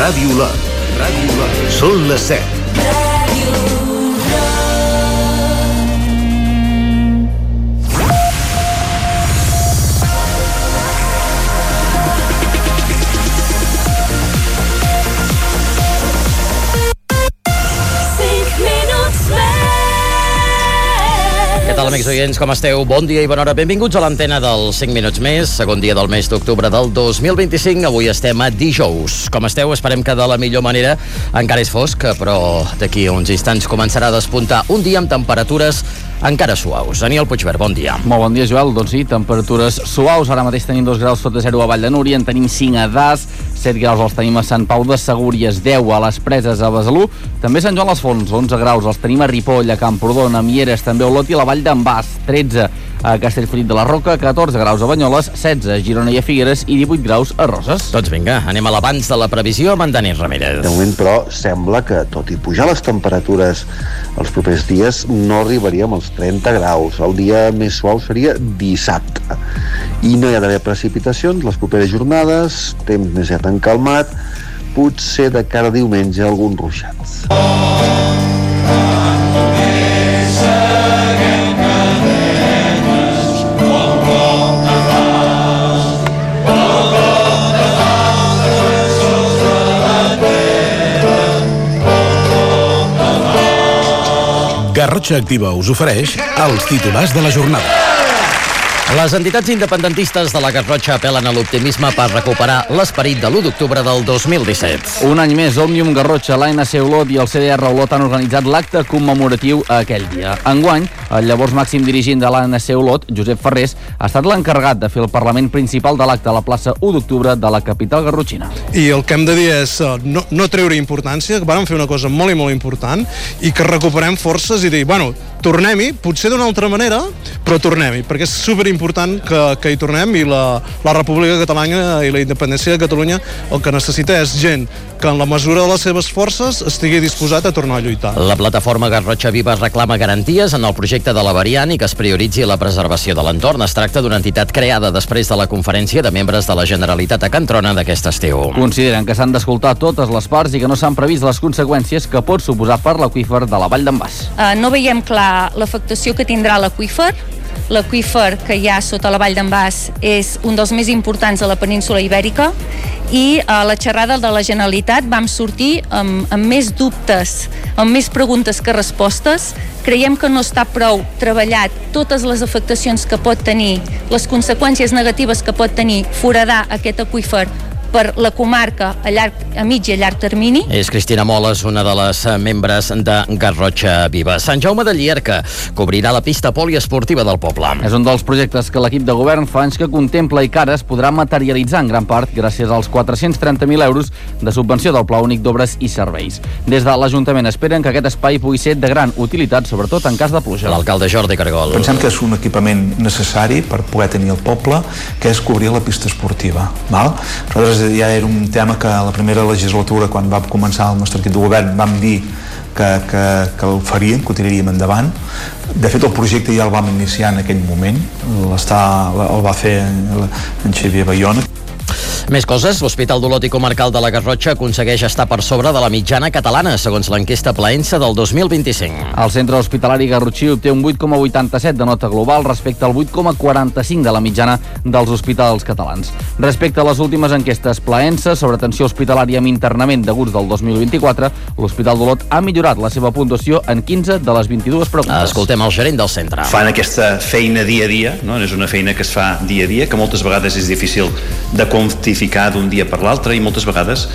Ràdio Lot. Són les 7. Què tal, amics oients, com esteu? Bon dia i bona hora. Benvinguts a l'antena dels 5 minuts més, segon dia del mes d'octubre del 2025. Avui estem a dijous. Com esteu? Esperem que de la millor manera. Encara és fosc, però d'aquí a uns instants començarà a despuntar un dia amb temperatures encara suaus. Daniel Puigvert, bon dia. Molt bon dia, Joel. Doncs sí, temperatures suaus. Ara mateix tenim 2 graus sota zero a Vall de Núria, en tenim 5 a Das, 7 graus els tenim a Sant Pau de Segúries, 10 a les Preses a Besalú, també a Sant Joan les Fonts, 11 graus els tenim a Ripoll, a Camprodon, a Mieres, també a Olot i a la Vall d'en Bas, 13 a Castellfollit de la Roca, 14 graus a Banyoles, 16 a Girona i a Figueres i 18 graus a Roses. Doncs vinga, anem a l'abans de la previsió amb en Dani Ramírez. De moment, però, sembla que, tot i pujar les temperatures els propers dies, no arribaríem als 30 graus. El dia més suau seria dissabte. I no hi ha d'haver precipitacions les properes jornades, temps més tan calmat, potser de cara a diumenge alguns ruixats. Garrotxa Activa us ofereix els titulars de la jornada. Les entitats independentistes de la Garrotxa apel·len a l'optimisme per recuperar l'esperit de l'1 d'octubre del 2017. Un any més, Òmnium Garrotxa, l'ANC Olot i el CDR Olot han organitzat l'acte commemoratiu aquell dia. Enguany, el llavors màxim dirigent de l'ANC Olot, Josep Ferrés, ha estat l'encarregat de fer el parlament principal de l'acte a la plaça 1 d'octubre de la capital garrotxina. I el que hem de dir és no treure importància, que vam fer una cosa molt i molt important i que recuperem forces i dir, bueno, tornem-hi, potser d'una altra manera, però tornem-hi, perquè és superimportant que hi tornem i la República Catalana i la independència de Catalunya el que necessita és gent que en la mesura de les seves forces estigui disposat a tornar a lluitar. La plataforma Garrotxa Viva reclama garanties en el projecte de la variant i que es prioritzi la preservació de l'entorn. Es tracta d'una entitat creada després de la conferència de membres de la Generalitat a Can Trona d'aquest estiu. Consideren que s'han d'escoltar totes les parts i que no s'han previst les conseqüències que pot suposar per l'aqüífer de la Vall d'en Bas. No veiem clar l'afectació que tindrà l'aqüífer. L'aqüífer que hi ha sota la Vall d'en Bas és un dels més importants de la península Ibèrica i a la xerrada de la Generalitat vam sortir amb més dubtes, amb més preguntes que respostes. Creiem que no està prou treballat totes les afectacions que pot tenir, les conseqüències negatives que pot tenir foradar aquest aqüífer per la comarca a mig i a llarg termini. És Cristina Moles, una de les membres de Garrotxa Viva. Sant Jaume de Llierca cobrirà la pista poliesportiva del poble. És un dels projectes que l'equip de govern fa anys que contempla i que ara es podrà materialitzar en gran part gràcies als 430.000 euros de subvenció del Pla Únic d'Obres i Serveis. Des de l'Ajuntament esperen que aquest espai pugui ser de gran utilitat, sobretot en cas de pluja. L'alcalde Jordi Cargol. Pensem que és un equipament necessari per poder tenir el poble, que és cobrir la pista esportiva. Val? Nosaltres ja era un tema que a la primera legislatura, quan va començar el nostre equip de govern, vam dir que el faríem, que ho tiraríem endavant. De fet, el projecte ja el vam iniciar en aquell moment, el va fer en Xavier Bayona. Més coses, l'Hospital d'Olot i Comarcal de la Garrotxa aconsegueix estar per sobre de la mitjana catalana, segons l'enquesta Plaensa del 2025. El centre hospitalari garrotxí obté un 8,87 de nota global respecte al 8,45 de la mitjana dels hospitals catalans. Respecte a les últimes enquestes Plaensa sobre atenció hospitalària amb internament d'aguts del 2024, l'Hospital d'Olot ha millorat la seva puntuació en 15 de les 22 preguntes. Escoltem el gerent del centre. Fan aquesta feina dia a dia, no? És una feina que es fa dia a dia, que moltes vegades és difícil de quantificar d'un dia per l'altre i moltes vegades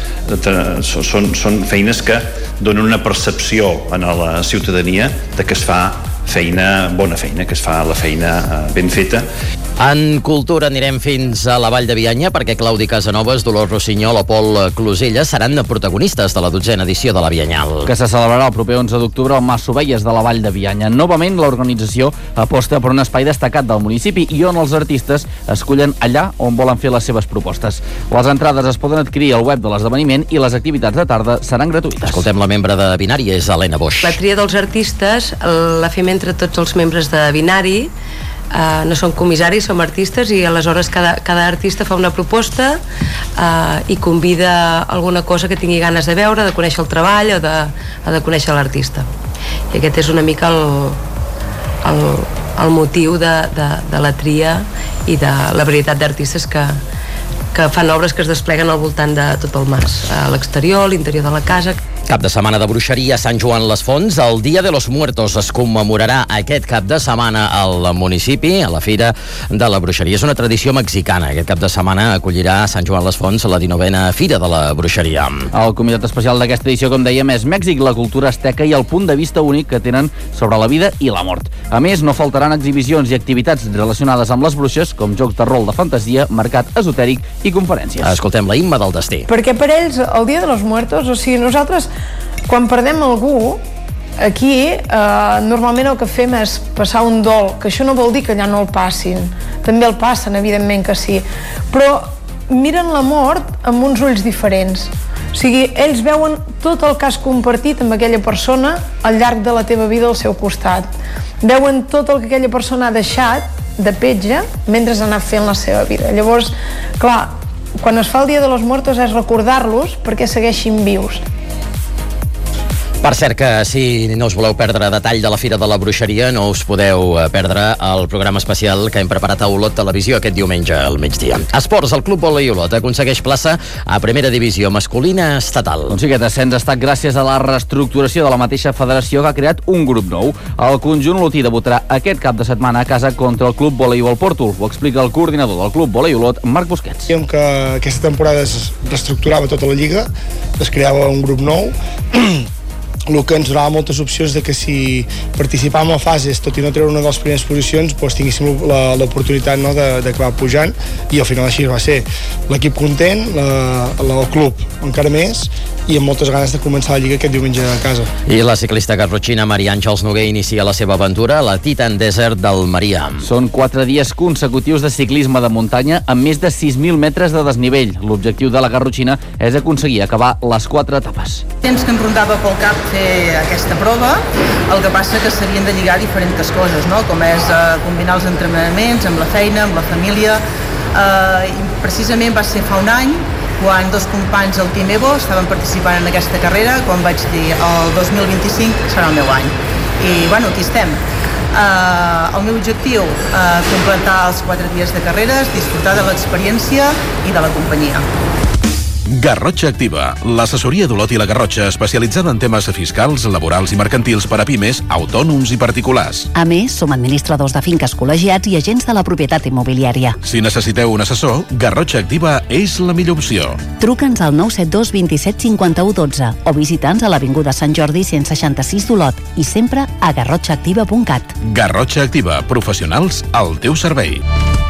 són feines que donen una percepció a la ciutadania de que es fa bona feina, que es fa la feina ben feta. En cultura anirem fins a la Vall de Bianya perquè Claudi Casanovas, Dolors Rossinyol o Pol Closella seran protagonistes de la 12a edició de la Bianyal. Que se celebrarà el proper 11 d'octubre al Mas Sovelles de la Vall de Bianya. Novament, l'organització aposta per un espai destacat del municipi i on els artistes escullen allà on volen fer les seves propostes. Les entrades es poden adquirir al web de l'esdeveniment i les activitats de tarda seran gratuïtes. Escoltem la membre de Binari, és Helena Boix. La tria dels artistes la fem entre tots els membres de Binari. no som comissaris, som artistes, i aleshores cada artista fa una proposta i convida alguna cosa que tingui ganes de veure, de conèixer el treball o de conèixer l'artista. I aquest és una mica el motiu de la tria i de la varietat d'artistes que fan obres que es despleguen al voltant de tot el mas, a l'exterior, a l'interior de la casa. Cap de setmana de bruixeria a Sant Joan les Fonts. El Dia de los Muertos es commemorarà aquest cap de setmana al municipi, a la Fira de la Bruixeria. És una tradició mexicana. Aquest cap de setmana acollirà a Sant Joan les Fonts la 19a Fira de la Bruixeria. El convidat especial d'aquesta edició, com dèiem, és Mèxic, la cultura asteca i el punt de vista únic que tenen sobre la vida i la mort. A més, no faltaran exhibicions i activitats relacionades amb les bruixes, com jocs de rol de fantasia, mercat esotèric i conferències. Escoltem la Imma del Destí. Perquè per ells, el Dia de los Muertos, o sigui, nosaltres, quan perdem algú, aquí normalment el que fem és passar un dol, que això no vol dir que allà no el passin, també el passen, evidentment que sí, però miren la mort amb uns ulls diferents. O sigui, ells veuen tot el que has compartit amb aquella persona al llarg de la teva vida al seu costat. Veuen tot el que aquella persona ha deixat de petja mentre ha anat fent la seva vida. Llavors, clar, quan es fa el Dia de los Muertos és recordar-los perquè segueixin vius. Per cert que si no us voleu perdre detall de la Fira de la Bruixeria, no us podeu perdre el programa especial que hem preparat a Olot Televisió aquest diumenge al migdia. Esports, el Club Volei Olot aconsegueix plaça a primera divisió masculina estatal. Doncs sí, aquest ascens ha estat gràcies a la reestructuració de la mateixa federació que ha creat un grup nou. El conjunt olotí debutarà aquest cap de setmana a casa contra el Club Voleibol Pòrtol. Ho explica el coordinador del Club Volei Olot, Marc Busquets. Dèiem que aquesta temporada es reestructurava tota la lliga, es creava un grup nou, el que ens donava moltes opcions de que si participàvem a fases, tot i no treure una de les primeres posicions, doncs tinguéssim l'oportunitat, no, d'acabar pujant, i al final així va ser. L'equip content, el club encara més, i amb moltes ganes de començar la Lliga aquest diumenge a casa. I la ciclista garrotxina Maria Àngels Noguer inicia la seva aventura a la Titan Desert del Maria. Són 4 dies consecutius de ciclisme de muntanya amb més de 6.000 metres de desnivell. L'objectiu de la garrotxina és aconseguir acabar les 4 etapes. Temps que em rondava pel cap fer aquesta prova, el que passa que s'havien de lligar diferents coses, no? Com és combinar els entrenaments amb la feina, amb la família, i precisament va ser fa un any quan 2 companys del Team Evo estaven participant en aquesta carrera, quan vaig dir el 2025 serà el meu any. I bueno, aquí estem. El meu objectiu, completar els 4 dies de carreres, disfrutar de l'experiència i de la companyia. Garrotxa Activa, l'assessoria d'Olot i la Garrotxa especialitzada en temes fiscals, laborals i mercantils per a pimes, autònoms i particulars. A més, som administradors de finques col·legiats i agents de la propietat immobiliària. Si necessiteu un assessor, Garrotxa Activa és la millor opció. Truca'ns al 972 27 51 12 o visita'ns a l'Avinguda Sant Jordi 166 d'Olot i sempre a garrotxaactiva.cat. Garrotxa Activa, professionals al teu servei.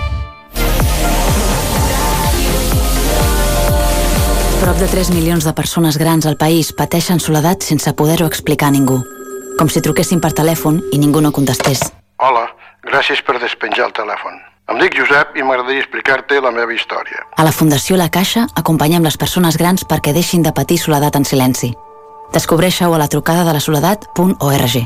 Prop de 3 milions de persones grans al país pateixen soledat sense poder-ho explicar a ningú. Com si truquessin per telèfon i ningú no contestés. Hola, gràcies per despenjar el telèfon. Em dic Josep i m'agradaria explicar-te la meva història. A la Fundació La Caixa acompanyem les persones grans perquè deixin de patir soledat en silenci. Descobreixeu a la trucada de la soledat.org.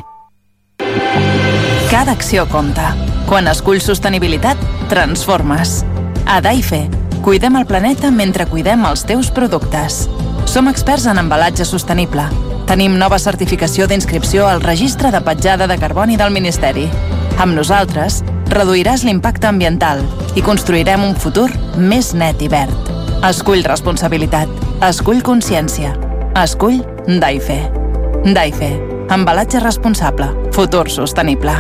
Cada acció compta. Quan esculls sostenibilitat, transformes. A Daife, cuidem el planeta mentre cuidem els teus productes. Som experts en embalatge sostenible. Tenim nova certificació d'inscripció al Registre de Petjada de Carboni del Ministeri. Amb nosaltres, reduiràs l'impacte ambiental i construirem un futur més net i verd. Escull responsabilitat. Escull consciència. Escull Daife. Daife. Embalatge responsable. Futur sostenible.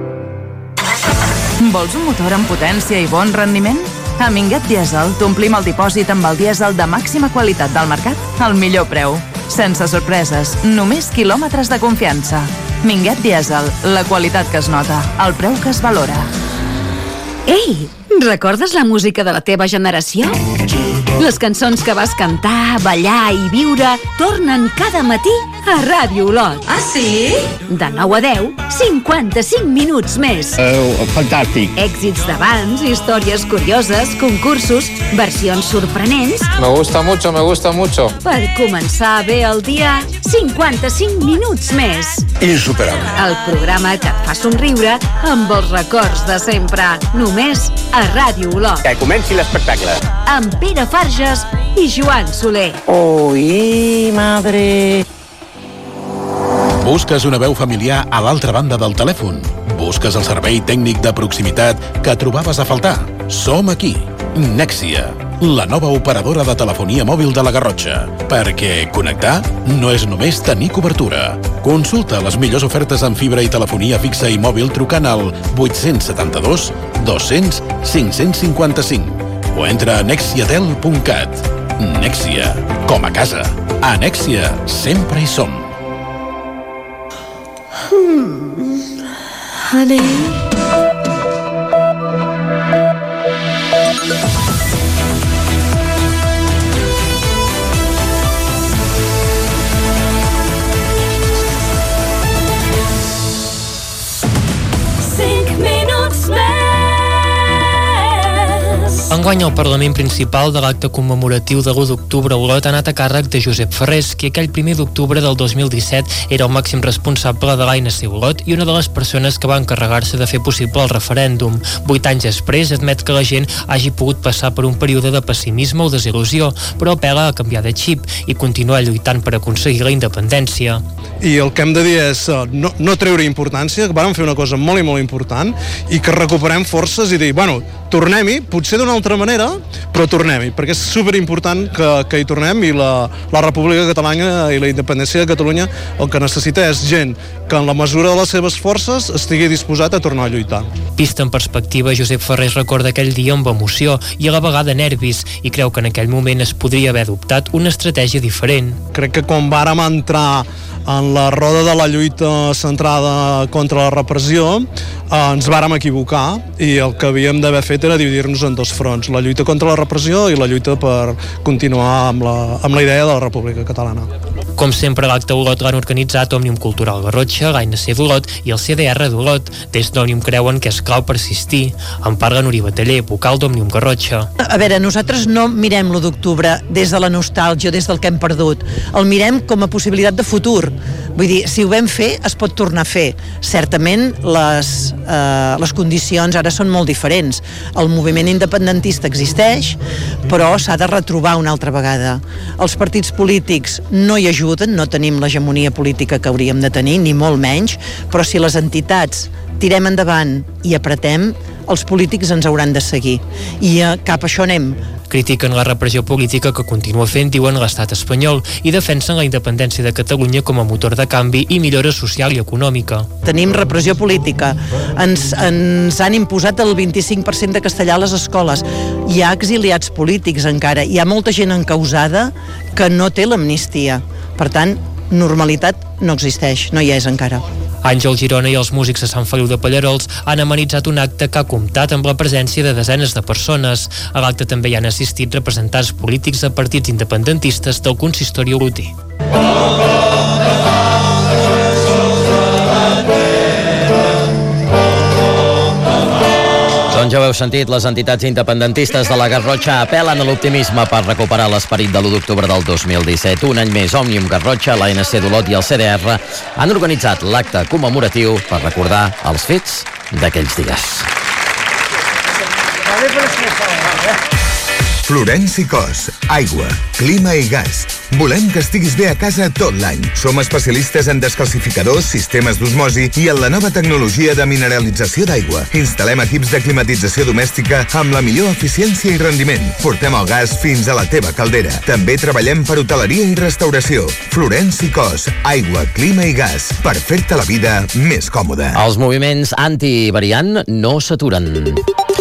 Vols un motor amb potència i bon rendiment? A Minguet Diesel t'omplim el dipòsit amb el dièsel de màxima qualitat del mercat al millor preu. Sense sorpreses, només quilòmetres de confiança. Minguet Diesel, la qualitat que es nota, el preu que es valora. Ei, recordes la música de la teva generació? Les cançons que vas cantar, ballar i viure tornen cada matí a Ràdio Olot. Ah, sí? De 9 a 10, 55 minuts més. Fantàstic. Èxits d'abans, històries curioses, concursos, versions sorprenents. Me gusta mucho. Per començar bé el dia, 55 minuts més. Insuperable. El programa que et fa somriure amb els records de sempre. Només a Ràdio Olot. Que comenci l'espectacle. Amb Pere Farges i Joan Soler. Oi, madre. Busques una veu familiar a l'altra banda del telèfon? Busques el servei tècnic de proximitat que trobaves a faltar? Som aquí. Nexia, la nova operadora de telefonia mòbil de la Garrotxa. Perquè connectar no és només tenir cobertura. Consulta les millors ofertes en fibra i telefonia fixa i mòbil trucant al 872 200 555 o entra a nexiatel.cat. Nexia, com a casa. A Nexia sempre hi som. Honey. Enguany el Parlament principal de l'acte commemoratiu de l'1 d'octubre a Olot ha anat a càrrec de Josep Ferrés, que aquell 1 d'octubre del 2017 era el màxim responsable de l'ANC Olot i una de les persones que va encarregar-se de fer possible el referèndum. 8 anys després admet que la gent hagi pogut passar per un període de pessimisme o desil·lusió, però apela a canviar de xip i continuar lluitant per aconseguir la independència. I el que hem de dir és no treure importància, que vam fer una cosa molt i molt important i que recuperem forces i dir, bueno, tornem-hi, potser d'una altra manera, però tornem-hi, perquè és superimportant que hi tornem i la República Catalana i la independència de Catalunya el que necessita és gent que en la mesura de les seves forces estigui disposat a tornar a lluitar. Vist en perspectiva, Josep Ferrés recorda aquell dia amb emoció i a la vegada nervis i creu que en aquell moment es podria haver adoptat una estratègia diferent. Crec que quan vàrem entrar en la roda de la lluita centrada contra la repressió ens vàrem equivocar i el que havíem d'haver fet era dividir-nos en dos fronts, la lluita contra la repressió i la lluita per continuar amb la idea de la República Catalana. Com sempre, l'acte Olot l'han organitzat Òmnium Cultural Garrotxa, l'ANC d'Olot i el CDR d'Olot. Des d'Òmnium creuen que és clau persistir. En parla Núria Bataller, vocal d'Òmnium Garrotxa. A veure, nosaltres no mirem l'1 d'octubre des de la nostàlgia, des del que hem perdut. El mirem com a possibilitat de futur. Vull dir, si ho vam fer, es pot tornar a fer. Certament, les condicions ara són molt diferents. El moviment independentista existeix, però s'ha de retrobar una altra vegada. Els partits polítics no hi ajuden, no tenim l'hegemonia política que hauríem de tenir, ni molt menys, però si les entitats tirem endavant i apretem, els polítics ens hauran de seguir. I cap a això anem. Critiquen la repressió política que continua fent, diuen, l'estat espanyol i defensen la independència de Catalunya com a motor de canvi i millora social i econòmica. Tenim repressió política. Ens han imposat el 25% de castellà a les escoles. Hi ha exiliats polítics encara. Hi ha molta gent encausada que no té l'amnistia. Per tant, normalitat no existeix, no hi és encara. Àngel Girona i els músics de Sant Feliu de Pallarols han amenitzat un acte que ha comptat amb la presència de desenes de persones. A l'acte també hi han assistit representants polítics de partits independentistes del consistori olotí. Doncs ja ho heu sentit, les entitats independentistes de la Garrotxa apel·len a l'optimisme per recuperar l'esperit de l'1 d'octubre del 2017. Un any més, Òmnium Garrotxa, l'ANC d'Olot i el CDR han organitzat l'acte commemoratiu per recordar els fets d'aquells dies. Florenci Cos, aigua, clima i gas. Volem que estiguis bé a casa tot l'any. Som especialistes en descalcificadors, sistemes d'osmosi i en la nova tecnologia de mineralització d'aigua. Instal·lem equips de climatització domèstica amb la millor eficiència i rendiment. Portem el gas fins a la teva caldera. També treballem per hoteleria i restauració. Florenci Cos, aigua, clima i gas, per fer-te la vida més còmoda. Els moviments antivariant no s'aturen.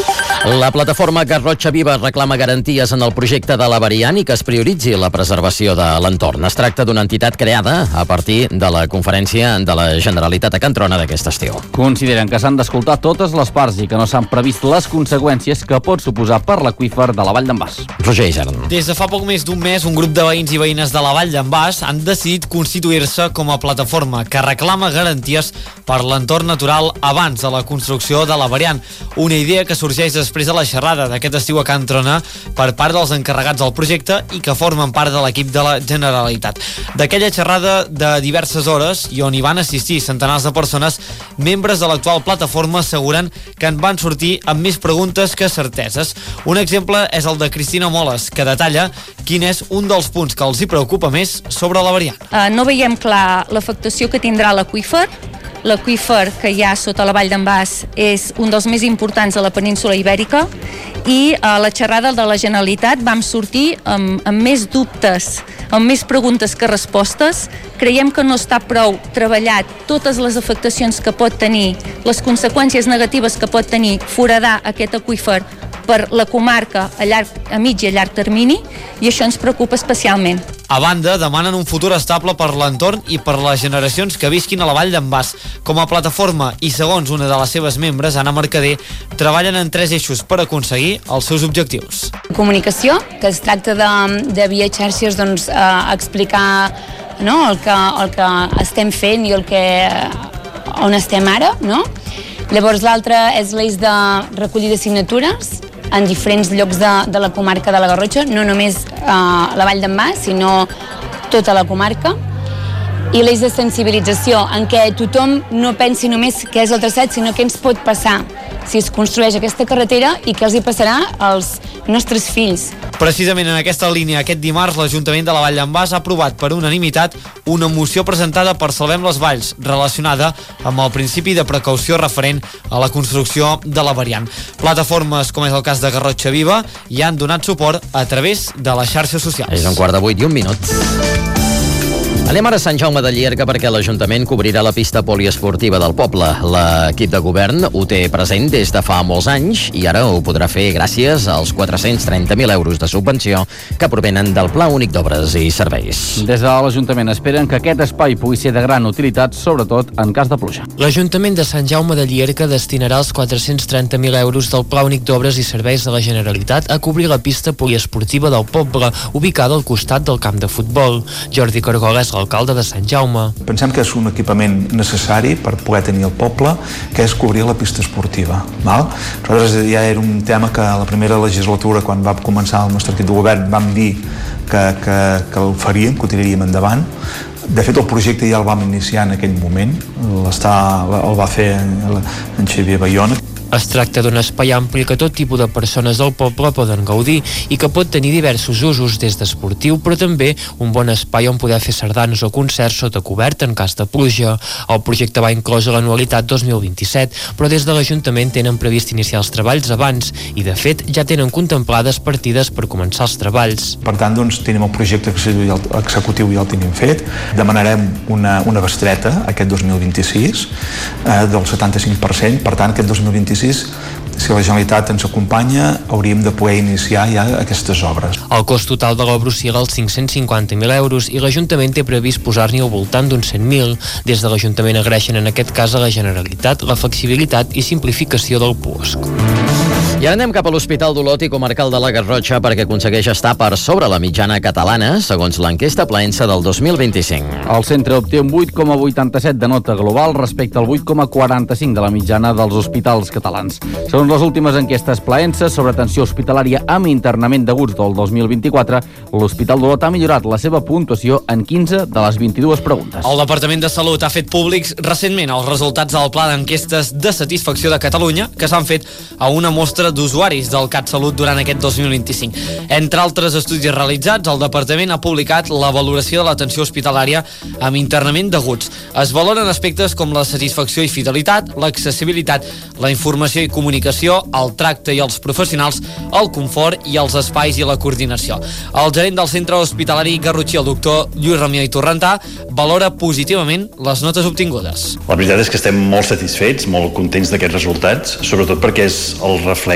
La plataforma Garrotxa Viva reclama garanties en el projecte de la variant i que es prioritzi la preservació de l'entorn. Es tracta d'una entitat creada a partir de la conferència de la Generalitat a Can Trona d'aquest estiu. Consideren que s'han d'escoltar totes les parts i que no s'han previst les conseqüències que pot suposar per l'aqüífer de la Vall d'en Bas. Roger Isern. Des de fa poc més d'un mes, un grup de veïns i veïnes de la Vall d'en Bas han decidit constituir-se com a plataforma que reclama garanties per l'entorn natural abans de la construcció de la variant. Una idea que sorgeix després de la xerrada d'aquest estiu a Can Trona per part dels encarregats del projecte i que formen part de l'equip de la Generalitat. D'aquella xerrada de diverses hores i on hi van assistir centenars de persones, membres de l'actual plataforma asseguren que en van sortir amb més preguntes que certeses. Un exemple és el de Cristina Moles, que detalla quin és un dels punts que els hi preocupa més sobre la variant. No veiem clar l'afectació que tindrà l'aqüífer. L'aqüífer que hi ha sota la Vall d'en Bas és un dels més importants de la península Ibèrica i a la xerrada de la Generalitat vam sortir amb més dubtes, amb més preguntes que respostes. Creiem que no està prou treballat totes les afectacions que pot tenir, les conseqüències negatives que pot tenir foradar aquest aqüífer per la comarca a mig i a llarg termini, i això ens preocupa especialment. A banda, demanen un futur estable per l'entorn i per les generacions que visquin a la Vall d'en Bas. Com a plataforma i segons una de les seves membres, Anna Mercader, treballen en 3 eixos per aconseguir els seus objectius. Comunicació, que es tracta de via xarxes explicar el que estem fent i on estem ara. Llavors l'altre és l'eix de recollida de signatures en diferents llocs de la comarca de la Garrotxa, no només la Vall d'en Bas, sinó tota la comarca. I l'eix de sensibilització, en què tothom no pensi només què és el traçat, sinó què ens pot passar si es construeix aquesta carretera i què els hi passarà als nostres fills. Precisament en aquesta línia, aquest dimarts, l'Ajuntament de la Vall d'en Bas ha aprovat per unanimitat una moció presentada per Salvem les Valls, relacionada amb el principi de precaució referent a la construcció de la variant. Plataformes, com és el cas de Garrotxa Viva, hi han donat suport a través de les xarxes socials. És 7:45 i 1 minut. Anem ara a Sant Jaume de Llierca perquè l'Ajuntament cobrirà la pista poliesportiva del poble. L'equip de govern ho té present des de fa molts anys i ara ho podrà fer gràcies als 430.000 euros de subvenció que provenen del Pla Únic d'Obres i Serveis. Des de l'Ajuntament esperen que aquest espai pugui ser de gran utilitat, sobretot en cas de pluja. L'Ajuntament de Sant Jaume de Llierca destinarà els 430.000 euros del Pla Únic d'Obres i Serveis de la Generalitat a cobrir la pista poliesportiva del poble, ubicada al costat del camp de futbol. Jordi Cargola és l'alcalde de Sant Jaume. Pensem que és un equipament necessari per poder tenir el poble, que és cobrir la pista esportiva. Nosaltres ja era un tema que a la primera legislatura, quan va començar el nostre equip de govern, vam dir que el faríem, que ho tiraríem endavant. De fet, el projecte ja el vam iniciar en aquell moment, el va fer en Xavier Bayona. Es tracta d'un espai ampli que tot tipus de persones del poble poden gaudir i que pot tenir diversos usos, des d'esportiu, però també un bon espai on poder fer sardanes o concerts sota cobert en cas de pluja. El projecte va inclòs a l'anualitat 2027, però des de l'Ajuntament tenen previst iniciar els treballs abans i, de fet, ja tenen contemplades partides per començar els treballs. Per tant, tenim el projecte executiu i ja el tenim fet. Demanarem una bestreta aquest 2026 del 75%, per tant, aquest 2026, si la Generalitat ens acompanya, hauríem de poder iniciar ja aquestes obres. El cost total de l'obra oscil·la als 550.000 euros i l'Ajuntament té previst posar-n'hi al voltant d'uns 100.000. Des de l'Ajuntament agraeixen en aquest cas a la Generalitat la flexibilitat i simplificació del PUOSC. I ara anem cap a l'Hospital d'Olot i Comarcal de la Garrotxa perquè aconsegueix estar per sobre la mitjana catalana, segons l'enquesta Plaensa del 2025. El centre obté un 8,87 de nota global respecte al 8,45 de la mitjana dels hospitals catalans. Segons les últimes enquestes Plaensa sobre atenció hospitalària amb internament d'aguts del 2024, l'Hospital d'Olot ha millorat la seva puntuació en 15 de les 22 preguntes. El Departament de Salut ha fet públics recentment els resultats del Pla d'enquestes de satisfacció de Catalunya, que s'han fet a una mostra d'usuaris del CatSalut durant aquest 2025. Entre altres estudis realitzats, el Departament ha publicat la valoració de l'atenció hospitalària amb internament d'aguts. Es valoren aspectes com la satisfacció i fidelitat, l'accessibilitat, la informació i comunicació, el tracte i els professionals, el confort i els espais i la coordinació. El gerent del centre hospitalari garrotxí, el doctor Lluís Ramió i Torrentà, valora positivament les notes obtingudes. La veritat és que estem molt satisfets, molt contents d'aquests resultats, sobretot perquè és el reflex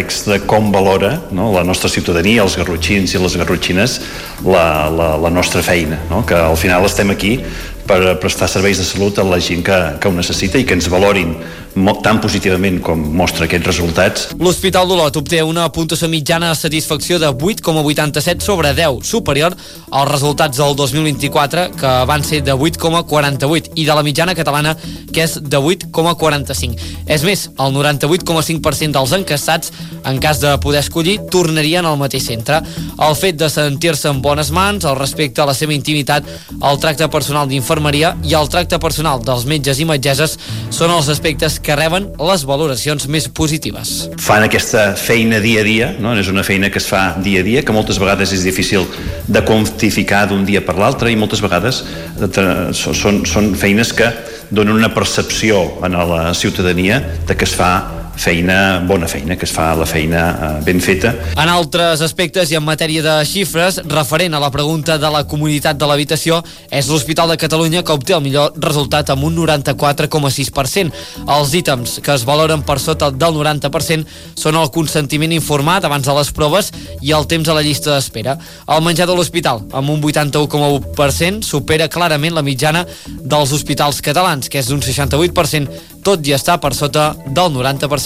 reflex de com valora, no, la nostra ciutadania, els garrotxins i les garrotxines, la nostra feina, no? Que al final estem aquí per prestar serveis de salut a la gent que ho necessita i que ens valorin tan positivament com mostra aquests resultats. L'Hospital d'Olot obté una puntuació mitjana de satisfacció de 8,87 sobre 10, superior als resultats del 2024, que van ser de 8,48, i de la mitjana catalana, que és de 8,45. És més, el 98,5% dels enquestats, en cas de poder escollir, tornarien al mateix centre. El fet de sentir-se en bones mans, el respecte a la seva intimitat, el tracte personal d'infermeria i el tracte personal dels metges i metgesses són els aspectes que reben les valoracions més positives. Fan aquesta feina dia a dia, no? És una feina que es fa dia a dia, que moltes vegades és difícil de quantificar d'un dia per l'altre, i moltes vegades són feines que donen una percepció a la ciutadania de que es fa bona feina, que es fa la feina ben feta. En altres aspectes i en matèria de xifres, referent a la pregunta de la comunitat de l'habitació, és l'Hospital de Catalunya que obté el millor resultat amb un 94,6%. Els ítems que es valoren per sota del 90% són el consentiment informat abans de les proves i el temps a la llista d'espera. El menjar de l'hospital, amb un 81,1%, supera clarament la mitjana dels hospitals catalans, que és d'un 68%, tot i està per sota del 90%.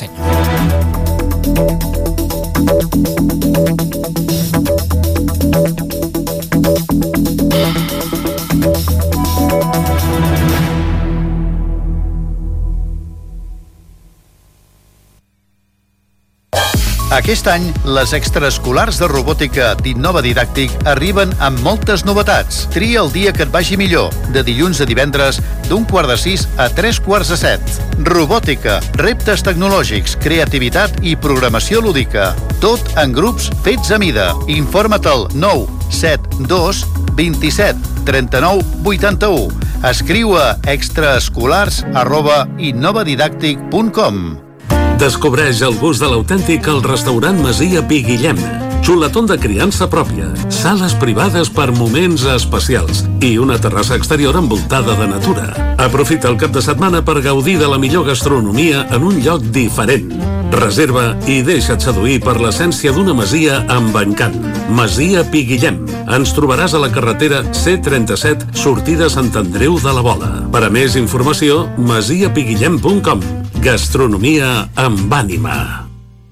Aquest any, les extraescolars de robòtica d'Innova Didàctic arriben amb moltes novetats. Tria el dia que et vagi millor, de dilluns a divendres, d'1:45 a 3:45. Robòtica, reptes tecnològics, creativitat i programació lúdica. Tot en grups fets a mida. Informa't al 972 27 39 81. Escriu a extraescolars@innovadidàctic.com. Descobreix el gust de l'autèntic al restaurant Masia Pi Guillem. Xuletón de criança pròpia, sales privades per moments especials i una terrassa exterior envoltada de natura. Aprofita el cap de setmana per gaudir de la millor gastronomia en un lloc diferent. Reserva i deixa't seduir per l'essència d'una masia amb encant. Masia Pi Guillem. Ens trobaràs a la carretera C37, sortida Sant Andreu de la Vola. Per a més informació, masiapiguillem.com. Gastronomia amb ànima.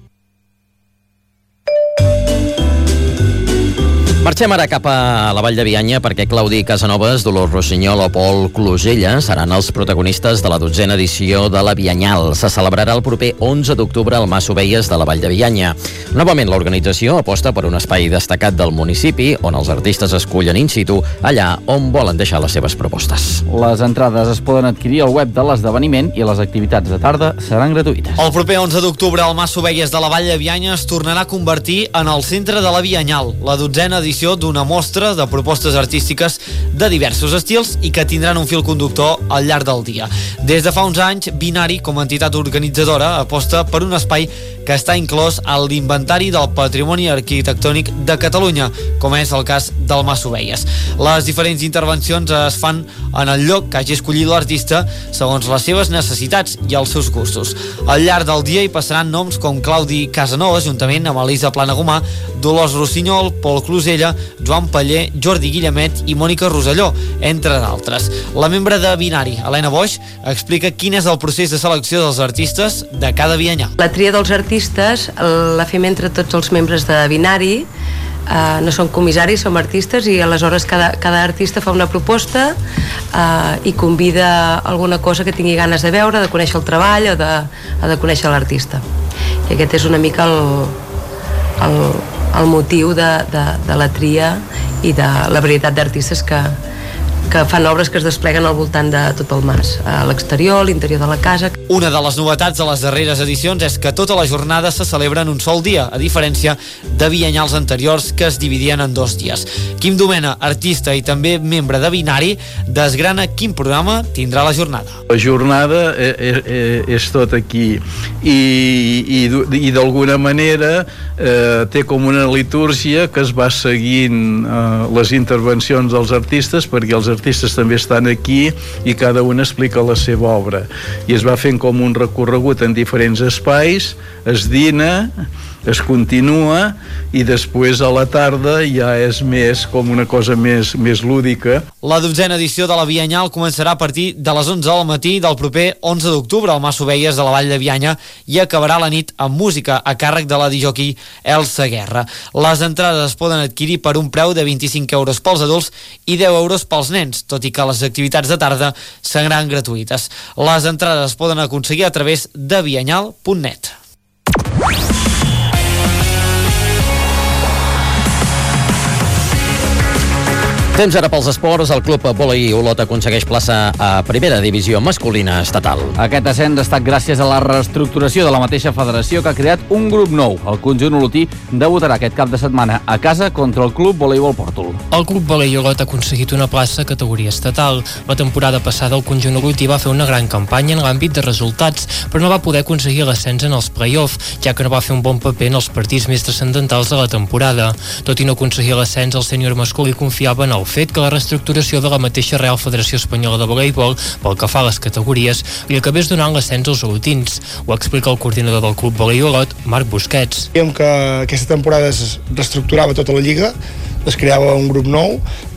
Marxem ara cap a la Vall de Bianya perquè Claudi Casanovas, Dolors Rossinyol o Pol Clusella seran els protagonistes de la 12a edició de la Bianyal. Se celebrarà el proper 11 d'octubre al Mas Ovelles de la Vall de Bianya. Novament, l'organització aposta per un espai destacat del municipi on els artistes escullen in situ allà on volen deixar les seves propostes. Les entrades es poden adquirir al web de l'esdeveniment i les activitats de tarda seran gratuïtes. El proper 11 d'octubre al Mas Ovelles de la Vall de Bianya es tornarà a convertir en el centre de la Bianyal, la 12a edició d'una mostra de propostes artístiques de diversos estils i que tindran un fil conductor al llarg del dia. Des de fa uns anys, Binari, com a entitat organitzadora, aposta per un espai que està inclòs a l'Inventari del Patrimoni Arquitectònic de Catalunya, com és el cas del Mas Ovelles. Les diferents intervencions es fan en el lloc que hagi escollit l'artista segons les seves necessitats i els seus gustos. Al llarg del dia hi passaran noms com Claudi Casanovas, juntament amb Elisa Planagumà, Dolors Rossinyol, Pol Clusella, Joan Paller, Jordi Guillemet i Mònica Roselló, entre d'altres. La membre de Binari, Helena Boix, explica quin és el procés de selecció dels artistes de cada bianyal. La tria dels artistes la fem entre tots els membres de Binari, no són comissaris, som artistes, i aleshores cada artista fa una proposta i convida alguna cosa que tingui ganes de veure, de conèixer el treball o de conèixer l'artista. I aquest és una mica el motiu de la tria i de la varietat d'artistes que fan obres que es despleguen al voltant de tot el mas, a l'exterior, a l'interior de la casa. Una de les novetats de les darreres edicions és que tota la jornada se celebra en un sol dia, a diferència de bianyals anteriors que es dividien en 2 dies. Quim Domena, artista i també membre de Binari, desgrana quin programa tindrà la jornada. La jornada és tot aquí i d'alguna manera té com una litúrgia que es va seguint les intervencions dels artistes, perquè els artistes també estan aquí i cada un explica la seva obra, i es va fent com un recorregut en diferents espais, es dina es continua, i després a la tarda ja és més com una cosa més lúdica. La 12a edició de la Bianyal començarà a partir de les 11 del matí del proper 11 d'octubre al Mas Ovelles de la Vall de Bianya i acabarà la nit amb música a càrrec de la disjockey Elsa Guerra. Les entrades es poden adquirir per un preu de 25 euros pels adults i 10 euros pels nens, tot i que les activitats de tarda seran gratuïtes. Les entrades es poden aconseguir a través de bianyal.net. Temps ara pels esports. El club Vòlei Olot aconsegueix plaça a primera divisió masculina estatal. Aquest ascens ha estat gràcies a la reestructuració de la mateixa federació, que ha creat un grup nou. El conjunt olotí debutarà aquest cap de setmana a casa contra el club Voleibol Pòrtol. El club Vòlei Olot ha aconseguit una plaça a categoria estatal. La temporada passada el conjunt olotí va fer una gran campanya en l'àmbit de resultats, però no va poder aconseguir l'ascens en els play-off, ja que no va fer un bon paper en els partits més transcendentals de la temporada. Tot i no aconseguir l'ascens, el sènior masculí confiava en el fet que la reestructuració de la mateixa Real Federació Espanyola de Voleibol, pel que fa a les categories, li acabés donant l'ascens als olotins. Ho explica el coordinador del club Vòlei Olot, Marc Busquets. Dèiem que aquesta temporada es reestructurava tota la lliga, es creava un grup nou,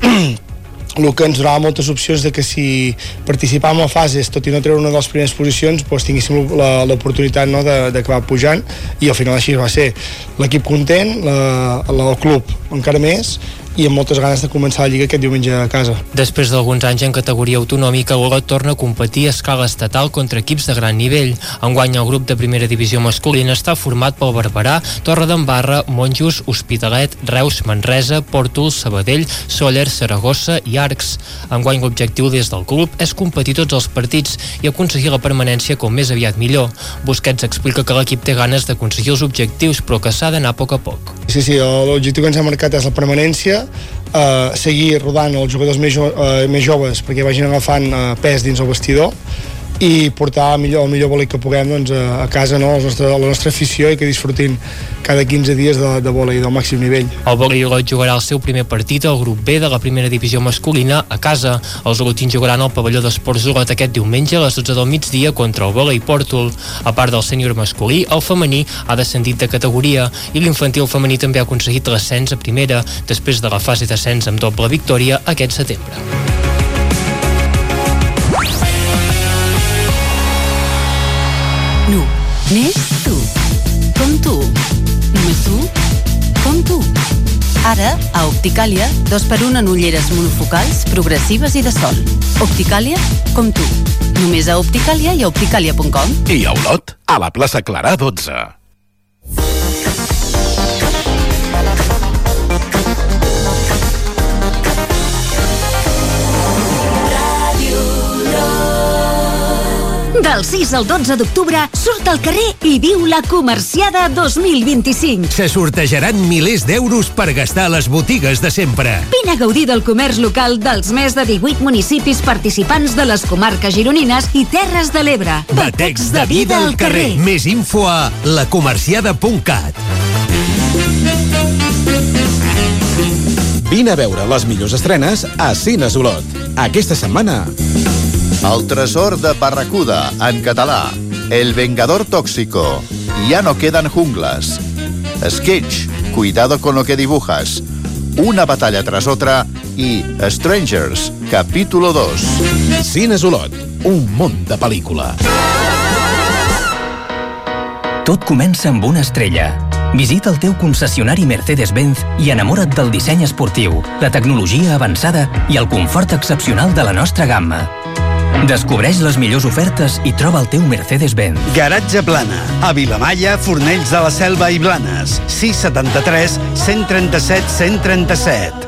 el que ens donava moltes opcions de que si participàvem a fases, tot i no treure una de les primeres posicions, doncs tinguéssim l'oportunitat, no, d'acabar pujant, i al final així va ser. L'equip content, el club encara més, i amb moltes ganes de començar la Lliga aquest diumenge a casa. Després d'alguns anys en categoria autonòmica, l'Olot torna a competir a escala estatal contra equips de gran nivell. Enguany, el grup de primera divisió masculina està format pel Barberà, Torredembarra, Monjos, Hospitalet, Reus, Manresa, Pòrtol, Sabadell, Sóller, Saragossa i Arcs. Enguany, l'objectiu des del club és competir tots els partits i aconseguir la permanència com més aviat millor. Busquets explica que l'equip té ganes d'aconseguir els objectius, però que s'ha d'anar a poc a poc. Sí, l'objectiu que ens ha marcat és la permanència, seguir rodant els jugadors més joves perquè vagin agafant pes dins el vestidor i portar el millor vòlei que puguem, doncs, a casa, no? La nostra afició, i que disfrutin cada 15 dies de vòlei del màxim nivell. El Vòlei Olot jugarà el seu primer partit al grup B de la primera divisió masculina a casa. Els olotins jugaran al pavelló d'esports Olot aquest diumenge a les 12 del migdia contra el Vòlei Pòrtol. A part del sènior masculí, el femení ha descendit de categoria i l'infantil femení també ha aconseguit l'ascens a primera després de la fase d'ascens amb doble victòria aquest setembre. Només tu, com tu, només tu, com tu. Ara, a Opticàlia, 2x1 en ulleres monofocals, progressives i de sol. Opticàlia, com tu. Només a Opticàlia i a opticàlia.com. I a Olot, a la plaça Clarà 12. Del 6 al 12 d'octubre, surt al carrer i viu la Comerciada 2025. Se sortejaran milers d'euros per gastar a les botigues de sempre. Vine a gaudir del comerç local dels més de 18 municipis participants de les comarques gironines i Terres de l'Ebre. Batecs de vida al carrer. Més info a lacomerciada.cat. Vine a veure les millors estrenes a Cines Olot. Aquesta setmana... El tresor de Barracuda, en català. El vengador tóxico. Ya no quedan junglas. Sketch. Cuidado con lo que dibujas. Una batalla tras otra. I Strangers, capítulo 2. Cines Olot. Un món de pel·lícula. Tot comença amb una estrella. Visita el teu concessionari Mercedes-Benz i enamora't del disseny esportiu, la tecnologia avançada i el confort excepcional de la nostra gamma. Descobreix les millors ofertes i troba el teu Mercedes-Benz. Garatge Plana, a Vilamalla, Fornells de la Selva i Blanes. 673 137 137.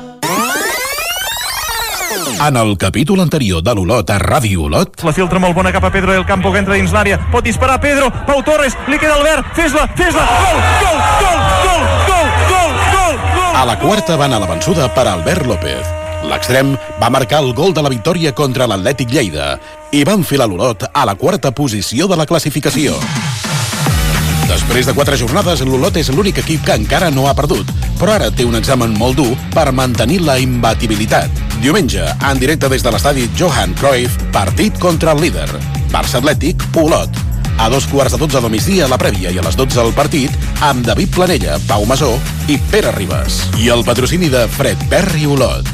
En el capítol anterior de l'Olot a Ràdio Olot... La filtra molt bona cap a Pedro del Campo, que entra dins l'àrea. Pot disparar Pedro, Pau Torres, li queda Albert, fes-la! Gol, gol, gol, gol, gol, gol, gol, gol! A la quarta van a la vençuda per Albert López. L'extrem va marcar el gol de la victòria contra l'Atlètic Lleida i va enfilar l'Olot a la quarta posició de la classificació. Després de 4 jornades, l'Olot és l'únic equip que encara no ha perdut, però ara té un examen molt dur per mantenir la imbatibilitat. Diumenge, en directe des de l'estadi Johan Cruyff, partit contra el líder. Barça Atlètic, Olot. A 2:15 del migdia la prèvia i a les 12 el partit amb David Planella, Pau Masó i Pere Ribas. I el patrocini de Fred Perry Olot.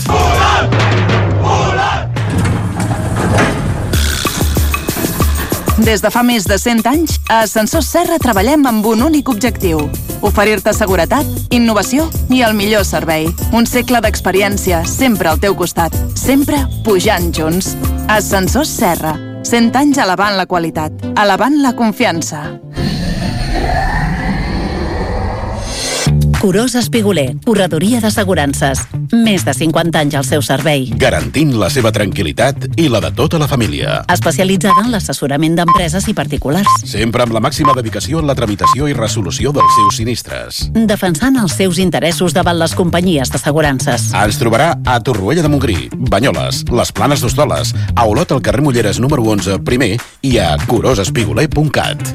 Des de fa més de 100 anys, a Ascensors Serra treballem amb un únic objectiu: oferir-te seguretat, innovació i el millor servei. Un segle d'experiència, sempre al teu costat, sempre pujant junts. Ascensors Serra, 100 anys elevant la qualitat, elevant la confiança. Curós Espiguler, corredoria d'assegurances. Més de 50 anys al seu servei. Garantint la seva tranquil·litat i la de tota la família. Especialitzada en l'assessorament d'empreses i particulars. Sempre amb la màxima dedicació en la tramitació i resolució dels seus sinistres. Defensant els seus interessos davant les companyies d'assegurances. Ens trobarà a Torroella de Montgrí, Banyoles, les Planes d'Hostoles, a Olot al carrer Mulleres número 11 primer i a curosespiguler.cat.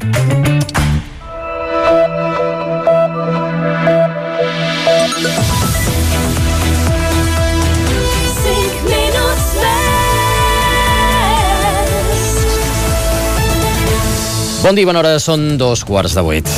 Bon dia, bona hora, són 7:15.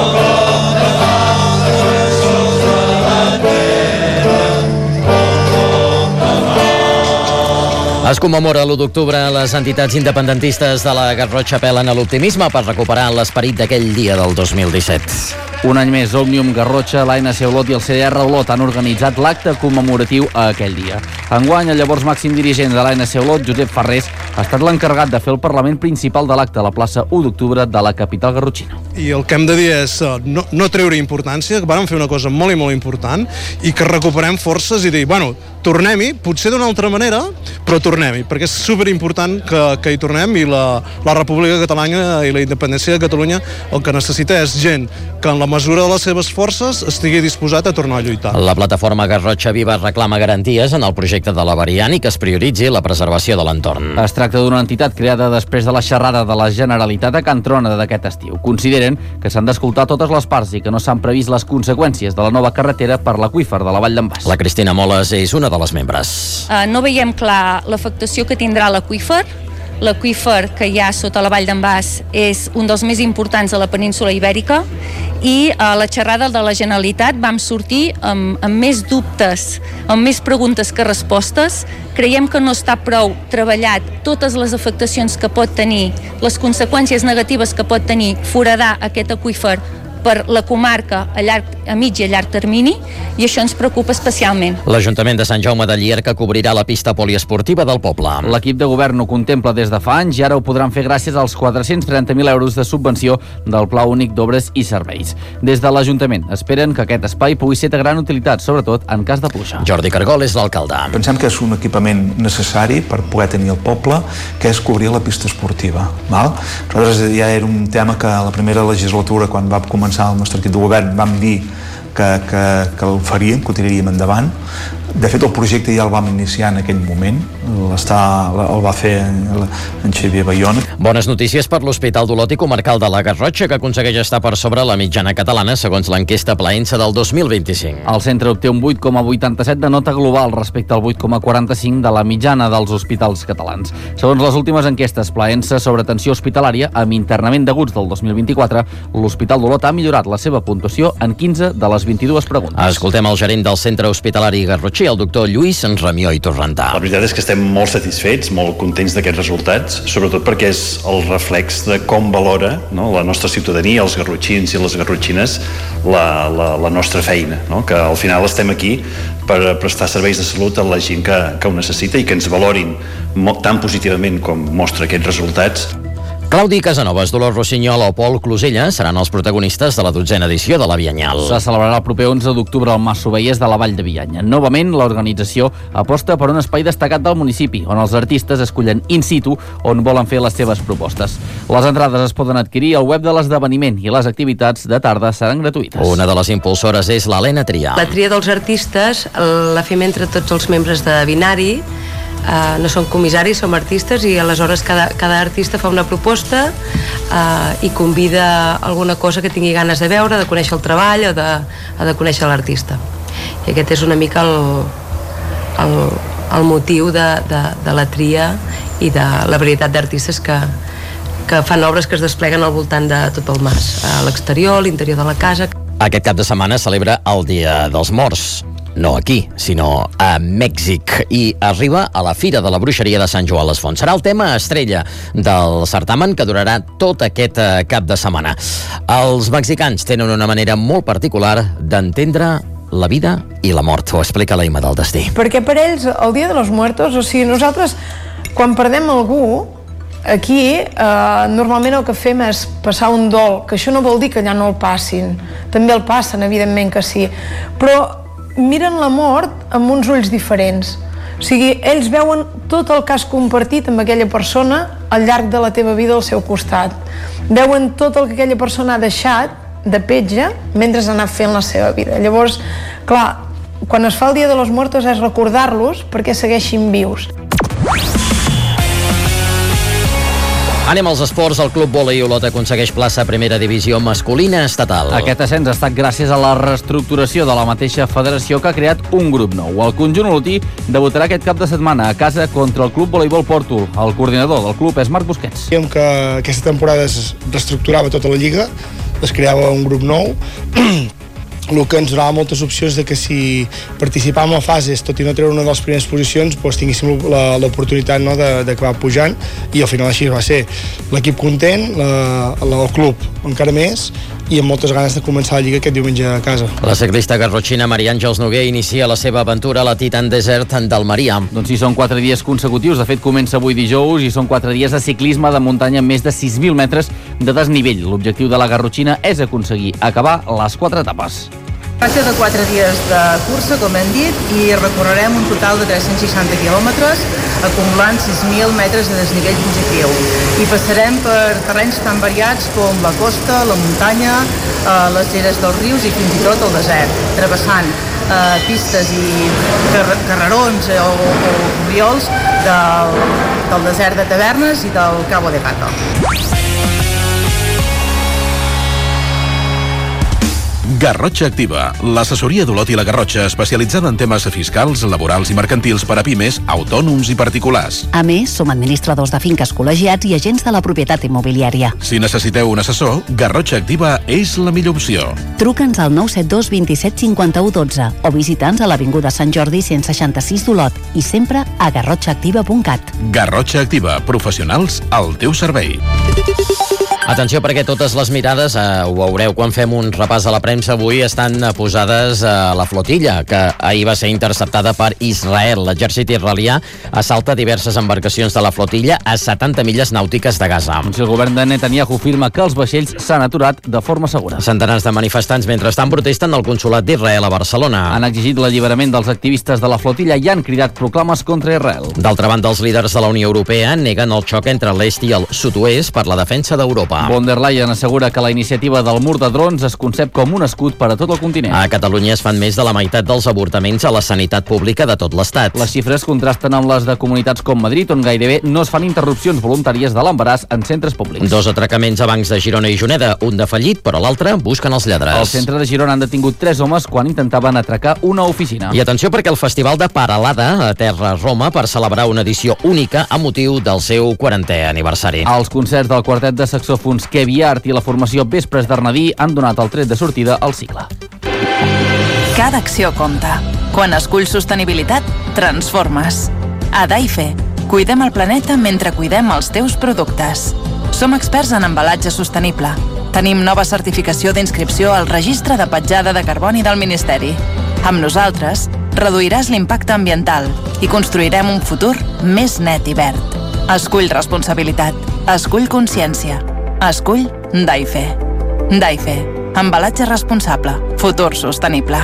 Es commemora l'1 d'octubre. Les entitats independentistes de la Garrotxa apel·len a l'optimisme per recuperar l'esperit d'aquell dia del 2017. Un any més, Òmnium Garrotxa, l'ANC Olot i el CDR Olot han organitzat l'acte commemoratiu a aquell dia. Enguany, el llavors màxim dirigent de l'ANC Olot, Josep Ferrés, ha estat l'encarregat de fer el parlament principal de l'acte a la plaça 1 d'octubre de la capital garrotxina. I el que hem de dir és no treure importància, que vam fer una cosa molt i molt important i que recuperem forces i dir, bueno, tornem-hi, potser d'una altra manera, però tornem-hi, perquè és superimportant que hi tornem i la República Catalana i la independència de Catalunya el que necessita és gent que en la mesura de les seves forces estigui disposat a tornar a lluitar. La plataforma Garrotxa Viva reclama garanties en el projecte de la variant i que es prioritzi la preservació de l'entorn. Es tracta d'una entitat creada després de la xerrada de la Generalitat a Can Trona d'aquest estiu. Consideren que s'han d'escoltar totes les parts i que no s'han previst les conseqüències de la nova carretera per l'aqüífer de la Vall d'en Bas. La Cristina Moles és una de les membres. No veiem clar l'afectació que tindrà l'aqüífer. L'aqüífer que hi ha sota la Vall d'en Bas és un dels més importants de la península Ibèrica i a la xerrada de la Generalitat vam sortir amb més dubtes, amb més preguntes que respostes. Creiem que no està prou treballat totes les afectacions que pot tenir, les conseqüències negatives que pot tenir foradar aquest aqüífer per la comarca a mig i a llarg termini, i això ens preocupa especialment. L'Ajuntament de Sant Jaume de Llierca cobrirà la pista poliesportiva del poble. L'equip de govern ho contempla des de fa anys i ara ho podran fer gràcies als 430.000 euros de subvenció del Pla Únic d'Obres i Serveis. Des de l'Ajuntament esperen que aquest espai pugui ser de gran utilitat, sobretot en cas de pluja. Jordi Cargol és l'alcalde. Pensem que és un equipament necessari per poder tenir el poble, que és cobrir la pista esportiva. Nosaltres ja era un tema que a la primera legislatura, quan va començar el nostre equip de govern, vam dir que el faríem, que ho tiraríem endavant. De fet, el projecte ja el vam iniciar en aquell moment, el va fer en Xavier Bayona. Bones notícies per l'Hospital d'Olot i Comarcal de la Garrotxa, que aconsegueix estar per sobre la mitjana catalana, segons l'enquesta Plaensa del 2025. El centre obté un 8,87 de nota global respecte al 8,45 de la mitjana dels hospitals catalans. Segons les últimes enquestes Plaensa sobre atenció hospitalària amb internament d'aguts del 2024, l'Hospital d'Olot ha millorat la seva puntuació en 15 de les 22 preguntes. Escoltem el gerent del centre hospitalari Garrotxí, el doctor Lluís Ramió i Torrentà. La veritat és que estem molt satisfets, molt contents d'aquests resultats, sobretot perquè és el reflex de com valora, no, la nostra ciutadania, els garrotxins i les garrotxines, la nostra feina, no? Que al final estem aquí per prestar serveis de salut a la gent que ho necessita i que ens valorin tan positivament com mostra aquests resultats. Claudi Casanovas, Dolors Rossinyol o Pol Closella seran els protagonistes de la 12a edició de la Bianyal. Se celebrarà el proper 11 d'octubre al Mas Sovellers de la Vall de Bianya. Novament, l'organització aposta per un espai destacat del municipi, on els artistes escollen in situ on volen fer les seves propostes. Les entrades es poden adquirir al web de l'esdeveniment i les activitats de tarda seran gratuïtes. Una de les impulsores és l'Helena Trià. La tria dels artistes la fem entre tots els membres de Binari. No són comissaris, som artistes i aleshores cada artista fa una proposta i convida alguna cosa que tingui ganes de veure, de conèixer el treball o de conèixer l'artista. I aquest és una mica el motiu de la tria i de la varietat d'artistes que que fan obres que es despleguen al voltant de tot el mas, a l'exterior, a l'interior de la casa. Aquest cap de setmana celebra el Dia dels Morts. No aquí, sinó a Mèxic, i arriba a la Fira de la Bruixeria de Sant Joan les Fonts. Serà el tema estrella del certamen, que durarà tot aquest cap de setmana. Els mexicans tenen una manera molt particular d'entendre la vida i la mort. Ho explica la Ima del Destí. Perquè per ells el Dia de los Muertos, o sigui, nosaltres quan perdem algú, aquí normalment el que fem és passar un dol, que això no vol dir que allà no el passin, també el passen, evidentment que sí, però miren la mort amb uns ulls diferents. O sigui, ells veuen tot el que has compartit amb aquella persona al llarg de la teva vida al seu costat. Veuen tot el que aquella persona ha deixat de petja mentre ha anat fent la seva vida. Llavors, clar, quan es fa el Dia de los Muertos és recordar-los perquè segueixin vius. Anem als esports. El Club Vòlei Olot aconsegueix plaça a primera divisió masculina estatal. Aquest ascens ha estat gràcies a la reestructuració de la mateixa federació, que ha creat un grup nou. El conjunt olotí debutarà aquest cap de setmana a casa contra el Club Voleibol Porto. El coordinador del club és Marc Busquets. Diguem que aquesta temporada es reestructurava tota la lliga, es creava un grup nou, el que ens donava moltes opcions de que si participàvem a fases, tot i no treure una de les primeres posicions, doncs tinguéssim l'oportunitat, no, d'acabar pujant, i al final així va ser. L'equip content, el club encara més, i amb moltes ganes de començar la Lliga aquest diumenge a casa. La ciclista garrotxina Maria Àngels Noguer inicia la seva aventura a la Titan Desert d'Almeria. Doncs sí, són 4 dies consecutius. De fet, comença avui dijous i són 4 dies de ciclisme de muntanya amb més de 6.000 metres de desnivell. L'objectiu de la garrotxina és aconseguir acabar les 4 etapes. Tracta de 4 dies de cursa, com hem dit, i recorrerem un total de 360 quilòmetres, acumulant 6.000 metres de desnivell positiu. I passarem per terrenys tan variats com la costa, la muntanya, les lleres dels rius i fins i tot el desert, travessant pistes i carrerons o riols del desert de Tavernes i del Cabo de Gata. Garrotxa Activa, l'assessoria d'Olot i la Garrotxa, especialitzada en temes fiscals, laborals i mercantils per a pimes, autònoms i particulars. A més, som administradors de finques col·legiats i agents de la propietat immobiliària. Si necessiteu un assessor, Garrotxa Activa és la millor opció. Truca'ns al 972 27 51 12 o visita'ns a l'Avinguda Sant Jordi 166 d'Olot i sempre a garrotxaactiva.cat. Garrotxa Activa, professionals al teu servei. Atenció, perquè totes les mirades, ho veureu quan fem un repàs a la premsa avui, estan posades a la flotilla, que ahir va ser interceptada per Israel. L'exèrcit israelià assalta diverses embarcacions de la flotilla a 70 milles nàutiques de Gaza. El govern de Netanyahu afirma que els vaixells s'han aturat de forma segura. Centenars de manifestants mentrestant protesten al consolat d'Israel a Barcelona. Han exigit l'alliberament dels activistes de la flotilla i han cridat proclames contra Israel. D'altra banda, els líders de la Unió Europea neguen el xoc entre l'est i el sud-oest per la defensa d'Europa. Von der Leyen assegura que la iniciativa del mur de drons es concep com un escut per a tot el continent. A Catalunya es fan més de la meitat dels avortaments a la sanitat pública de tot l'Estat. Les xifres contrasten amb les de comunitats com Madrid, on gairebé no es fan interrupcions voluntàries de l'embaràs en centres públics. 2 atracaments a bancs de Girona i Juneda, un de fallit, però l'altre busquen els lladres. Al centre de Girona han detingut 3 homes quan intentaven atracar una oficina. I atenció, perquè el Festival de Paralada aterra a Roma per celebrar una edició única a motiu del seu 40è aniversari. Els concerts del quartet de saxòfons Kevi Art i la formació Vespres d'Arnadí han donat el tret de sortida al cicle. Cada acció compta. Quan esculls sostenibilitat, transformes. A Daife, cuidem el planeta mentre cuidem els teus productes. Som experts en embalatge sostenible. Tenim nova certificació d'inscripció al Registre de Petjada de Carboni del Ministeri. Amb nosaltres, reduiràs l'impacte ambiental i construirem un futur més net i verd. Escull responsabilitat. Escull consciència. Escull Daife. Daife. Embalatge responsable. Futur sostenible.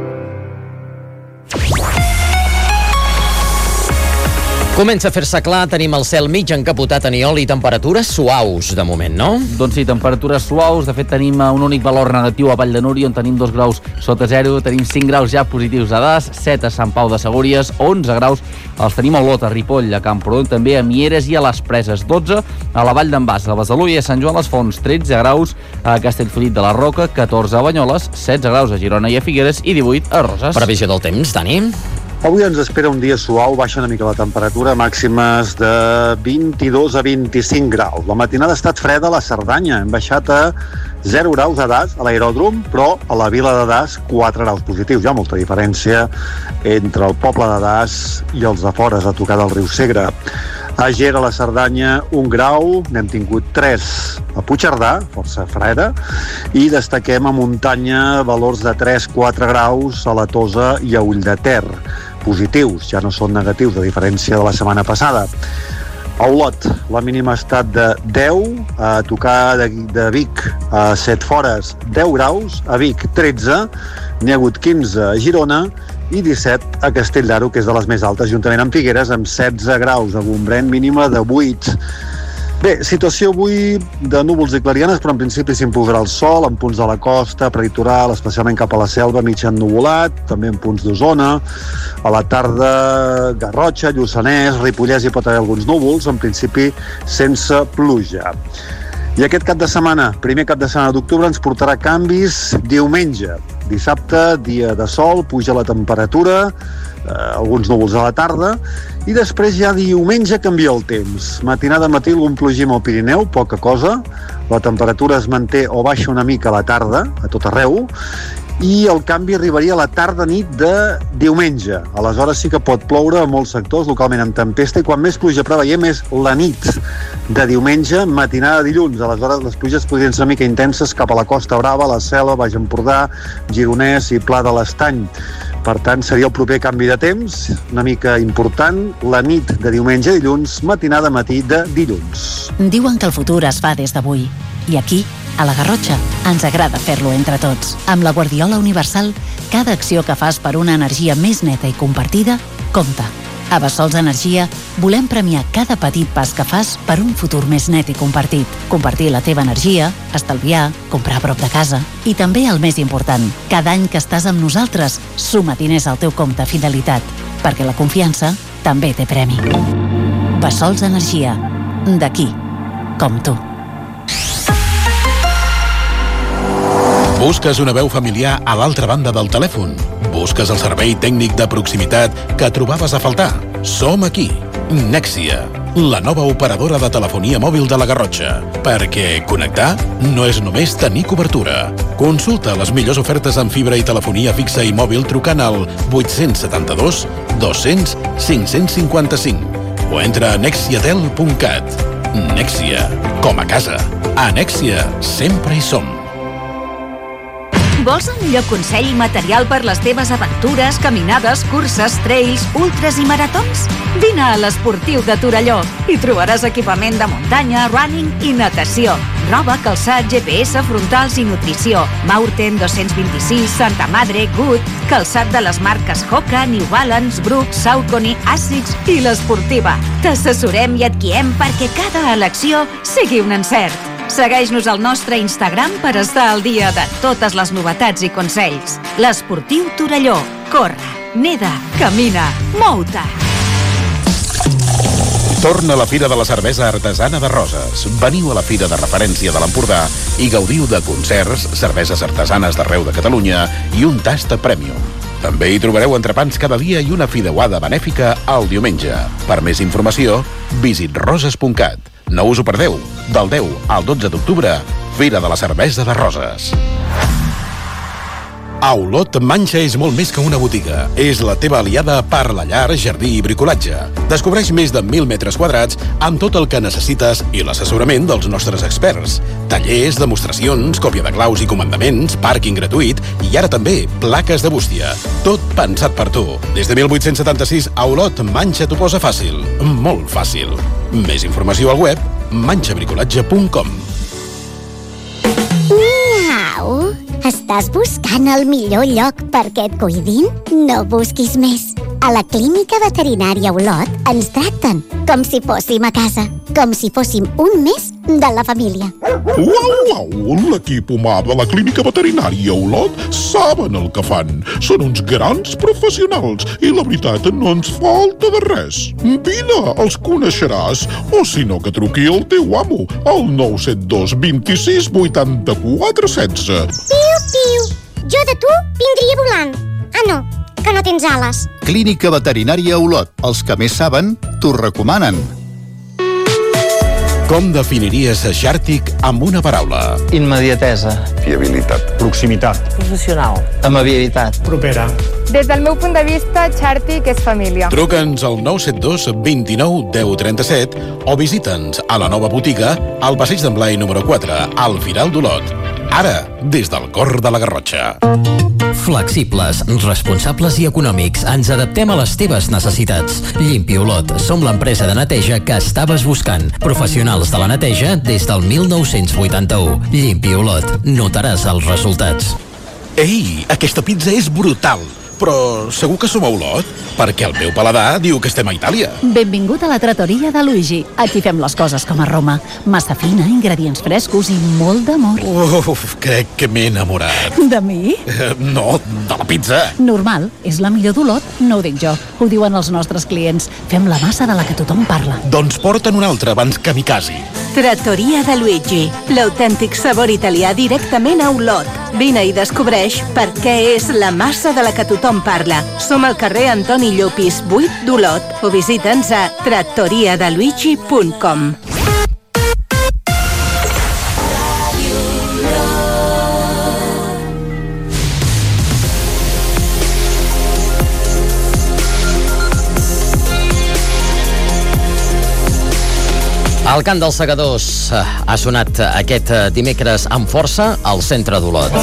Comença a fer-se clar, tenim el cel mig encapotat a niol i temperatures suaus, de moment, no? Doncs sí, temperatures suaus. De fet, tenim un únic valor negatiu a Vall de Núria, on tenim 2 graus sota 0, tenim 5 graus ja positius a Das, 7 a Sant Pau de Segúries, 11 graus els tenim a Olot, a Ripoll, a Camprodon, també a Mieres i a les Preses, 12 a la Vall d'en Bas, a Besalú i a Sant Joan les Fonts, 13 graus a Castellfollit de la Roca, 14 a Banyoles, 16 graus a Girona i a Figueres i 18 a Roses. Previsió del temps, Dani? Avui ens espera un dia suau, baixa una mica la temperatura, màximes de 22 a 25 graus. La matinada ha estat freda a la Cerdanya, hem baixat a 0 graus a Das, a l'aeròdrom, però a la vila de Das 4 graus positius. Hi ha molta diferència entre el poble de Das i els afores a tocar del riu Segre. A Ger, a la Cerdanya, 1 grau, n'hem tingut 3 a Puigcerdà, força freda, i destaquem a muntanya valors de 3-4 graus a la Tosa i a Ull de Ter. Positius, ja no són negatius, a diferència de la setmana passada. A Olot, la mínima ha estat de 10, a tocar de Vic a Setfores 10 graus, a Vic 13, n'hi ha hagut 15 a Girona i 17 a Castell d'Aro, que és de les més altes, juntament amb Figueres, amb 16 graus, a Gombrèn mínima de 8. Bé, situació avui de núvols i clarianes, però en principi s'imposarà el sol en punts de la costa, prelitoral, especialment cap a la selva, mig ennuvolat, també en punts d'Osona. A la tarda, Garrotxa, Lluçanès, Ripollès hi pot haver alguns núvols, en principi sense pluja. I aquest cap de setmana, primer cap de setmana d'octubre, ens portarà canvis diumenge. Dissabte, dia de sol, puja la temperatura, alguns núvols a la tarda, i després ja diumenge canvia el temps. Matinada matí algun plogim al Pirineu, poca cosa, la temperatura es manté o baixa una mica a la tarda, a tot arreu, i el canvi arribaria a la tarda-nit de diumenge. Aleshores sí que pot ploure a molts sectors, localment amb tempesta, i quan més pluja preveiem és la nit de diumenge, matinada de dilluns. Aleshores les pluges podrien ser una mica intenses cap a la Costa Brava, la Selva, Baix Empordà, Gironès i Pla de l'Estany. Per tant, seria el proper canvi de temps, una mica important, la nit de diumenge a dilluns, matinada matí de dilluns. Diuen que el futur es fa des d'avui. I aquí, a la Garrotxa, ens agrada fer-lo entre tots. Amb la Guardiola Universal, cada acció que fas per una energia més neta i compartida, compta. A Bessols Energia volem premiar cada petit pas que fas per un futur més net i compartit. Compartir la teva energia, estalviar, comprar a prop de casa. I també el més important, cada any que estàs amb nosaltres, suma diners al teu compte Fidelitat, perquè la confiança també té premi. Bessols Energia. D'aquí, com tu. Busques una veu familiar a l'altra banda del telèfon? Busques el servei tècnic de proximitat que trobaves a faltar? Som aquí, Nexia, la nova operadora de telefonia mòbil de la Garrotxa. Perquè connectar no és només tenir cobertura. Consulta les millors ofertes en fibra i telefonia fixa i mòbil trucant al 872 200 555 o entra a nexiatel.cat. Nexia, com a casa. A Nexia sempre hi som. Vols el millor consell i material per les teves aventures, caminades, curses, trails, ultras i maratons? Vine a l'Esportiu de Torelló. Hi trobaràs equipament de muntanya, running i natació. Roba, calçat, GPS, frontals i nutrició. Maurten 226, Santa Madre, Good, calçat de les marques Hoka, New Balance, Brooks, Saucony, Asics i l'Esportiva. T'assessorem i et guiem perquè cada elecció sigui un encert. Segueix-nos al nostre Instagram per estar al dia de totes les novetats i consells. L'Esportiu Torelló. Corre, neda, camina, mou-te. Torna a la Fira de la Cervesa Artesana de Roses. Veniu a la fira de referència de l'Empordà i gaudiu de concerts, cerveses artesanes d'arreu de Catalunya i un tast premium. També hi trobareu entrepans cada dia i una fideuada benèfica al diumenge. Per més informació, visitroses.cat. No us ho perdeu. Del 10 al 12 d'octubre, Fira de la Cervesa de Roses. A Olot, Manxa és molt més que una botiga. És la teva aliada per la llar, jardí i bricolatge. Descobreix més de 1.000 metres quadrats amb tot el que necessites i l'assessorament dels nostres experts. Tallers, demostracions, còpia de claus i comandaments, pàrquing gratuït i ara també plaques de bústia. Tot pensat per tu. Des de 1876 a Olot, Manxa t'ho posa fàcil. Molt fàcil. Més informació al web manxabricolatge.com. Miau! Estàs buscant el millor lloc perquè et cuidin? No busquis més. A la Clínica Veterinària Olot ens tracten com si fóssim a casa, com si fóssim un més de la família. Uau! L'equip humà de la Clínica Veterinària Olot saben el que fan. Són uns grans professionals i la veritat no ens falta de res. Vine, els coneixeràs. O si no, que truqui el teu amo al 972 26 84 16. Piu, piu. Jo de tu vindria volant. Bueno, que no tens ales. Clínica Veterinària Olot. Els que més saben, t'ho recomanen. Com definiries Xàrtic amb una paraula? Immediatesa. Fiabilitat. Proximitat. Professional. Amabilitat. Propera. Des del meu punt de vista, Xàrtic és família. Truca'ns al 972 29 10 37 o visita'ns a la nova botiga al Passeig d'en Blai número 4, al Firal d'Olot. Ara, des del cor de la Garrotxa. Flexibles, responsables i econòmics. Ens adaptem a les teves necessitats. Llimpi Olot. Som l'empresa de neteja que estaves buscant. Professionals de la neteja des del 1981. Llimpi Olot. Notaràs els resultats. Ei, aquesta pizza és brutal. Però segur que som a Olot? Perquè el meu paladar diu que estem a Itàlia. Benvingut a la trattoria de Luigi. Aquí fem les coses com a Roma. Massa fina, ingredients frescos i molt d'amor. Uf, crec que m'he enamorat. De mi? No, de la pizza. Normal, és la millor d'Olot, no ho dic jo. Ho diuen els nostres clients. Fem la massa de la que tothom parla. Doncs porta'n una altra abans que m'hi casi. Trattoria de Luigi. L'autèntic sabor italià directament a Olot. Vine i descobreix per què és la massa de la que tothom parla. Som al carrer Antoni Llopis 8 d'Olot o visita'ns a trattoriadeluigi.com. El cant dels segadors ha sonat aquest dimecres amb força al centre d'Olot.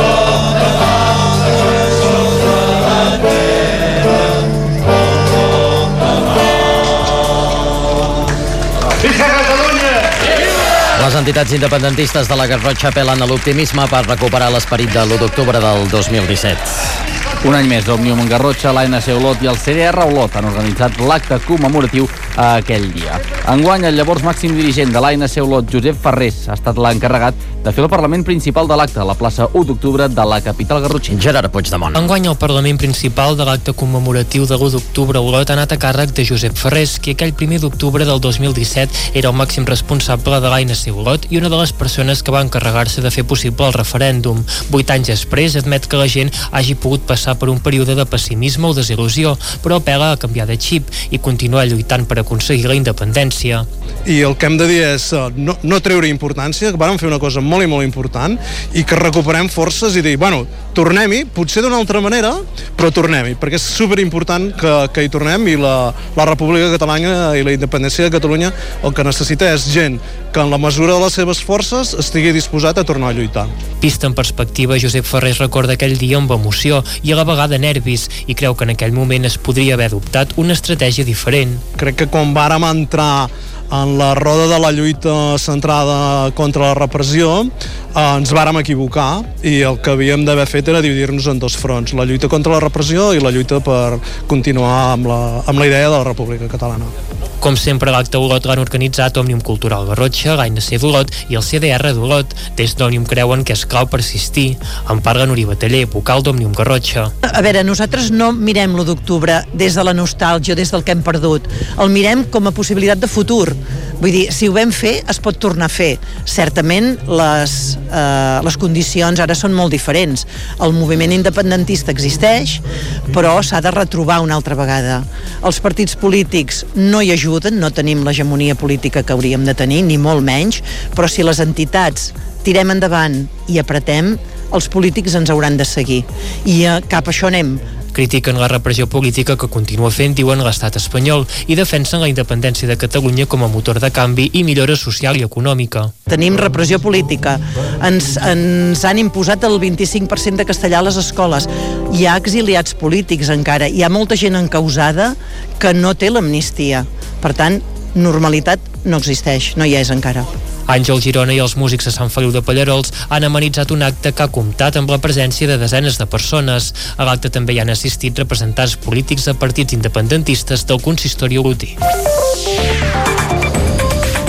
Les entitats independentistes de la Garrotxa apel·len a l'optimisme per recuperar l'esperit de l'1 d'octubre del 2017. Un any més, Òmnium Garrotxa, l'ANC Olot i el CDR Olot han organitzat l'acte commemoratiu aquell dia. Enguany, el llavors màxim dirigent de l'ANC Olot, Josep Ferrés, ha estat l'encarregat de fer el Parlament principal de l'acte a la plaça 1 d'octubre de la capital garrotxina. Gerard Puigdemont. Enguany, el Parlament principal de l'acte commemoratiu de l'1 d'octubre a Olot ha anat a càrrec de Josep Ferrés, que aquell 1 d'octubre del 2017 era el màxim responsable de l'ANC Olot i una de les persones que va encarregar-se de fer possible el referèndum. 8 anys després, admet que la gent hagi pogut passar per un període de pessimisme o desil·lusió, però apel·la a canviar de xip i continuar lluitant per aconseguir la independència. I el que hem de dir és no treure importància, que vàrem fer una cosa molt i molt important i que recuperem forces i dir, bueno, tornem-hi, potser d'una altra manera, però tornem-hi, perquè és superimportant que hi tornem i la República Catalana i la independència de Catalunya el que necessita és gent que en la mesura de les seves forces estigui disposat a tornar a lluitar. Vist en perspectiva, Josep Ferrés recorda aquell dia amb emoció i a la vegada nervis i creu que en aquell moment es podria haver adoptat una estratègia diferent. Crec que quan vàrem entrar en la roda de la lluita centrada contra la repressió ens vàrem equivocar i el que havíem d'haver fet era dividir-nos en dos fronts, la lluita contra la repressió i la lluita per continuar amb la idea de la República Catalana. Com sempre, l'acte Olot l'han organitzat Òmnium Cultural Garrotxa, l'ANC d'Olot i el CDR d'Olot. Des d'Òmnium creuen que és clau persistir. En parla Núria Bataller, vocal d'Òmnium Garrotxa. A veure, nosaltres no mirem l'1 d'octubre des de la nostàlgia, des del que hem perdut. El mirem com a possibilitat de futur. Vull dir, si ho vam fer, es pot tornar a fer. Certament, les condicions ara són molt diferents. El moviment independentista existeix, però s'ha de retrobar una altra vegada. Els partits polítics no hi ajuden, no tenim l'hegemonia política que hauríem de tenir, ni molt menys, però si les entitats tirem endavant i apretem, els polítics ens hauran de seguir. I cap a això anem. Critiquen la repressió política que continua fent, diuen, l'estat espanyol i defensen la independència de Catalunya com a motor de canvi i millora social i econòmica. Tenim repressió política. Ens han imposat el 25% de castellà a les escoles. Hi ha exiliats polítics encara. Hi ha molta gent encausada que no té l'amnistia. Per tant, normalitat no existeix, no hi és encara. Àngel Girona i els músics de Sant Feliu de Pallarols han amenitzat un acte que ha comptat amb la presència de desenes de persones. A l'acte també hi han assistit representants polítics de partits independentistes del consistori olotí.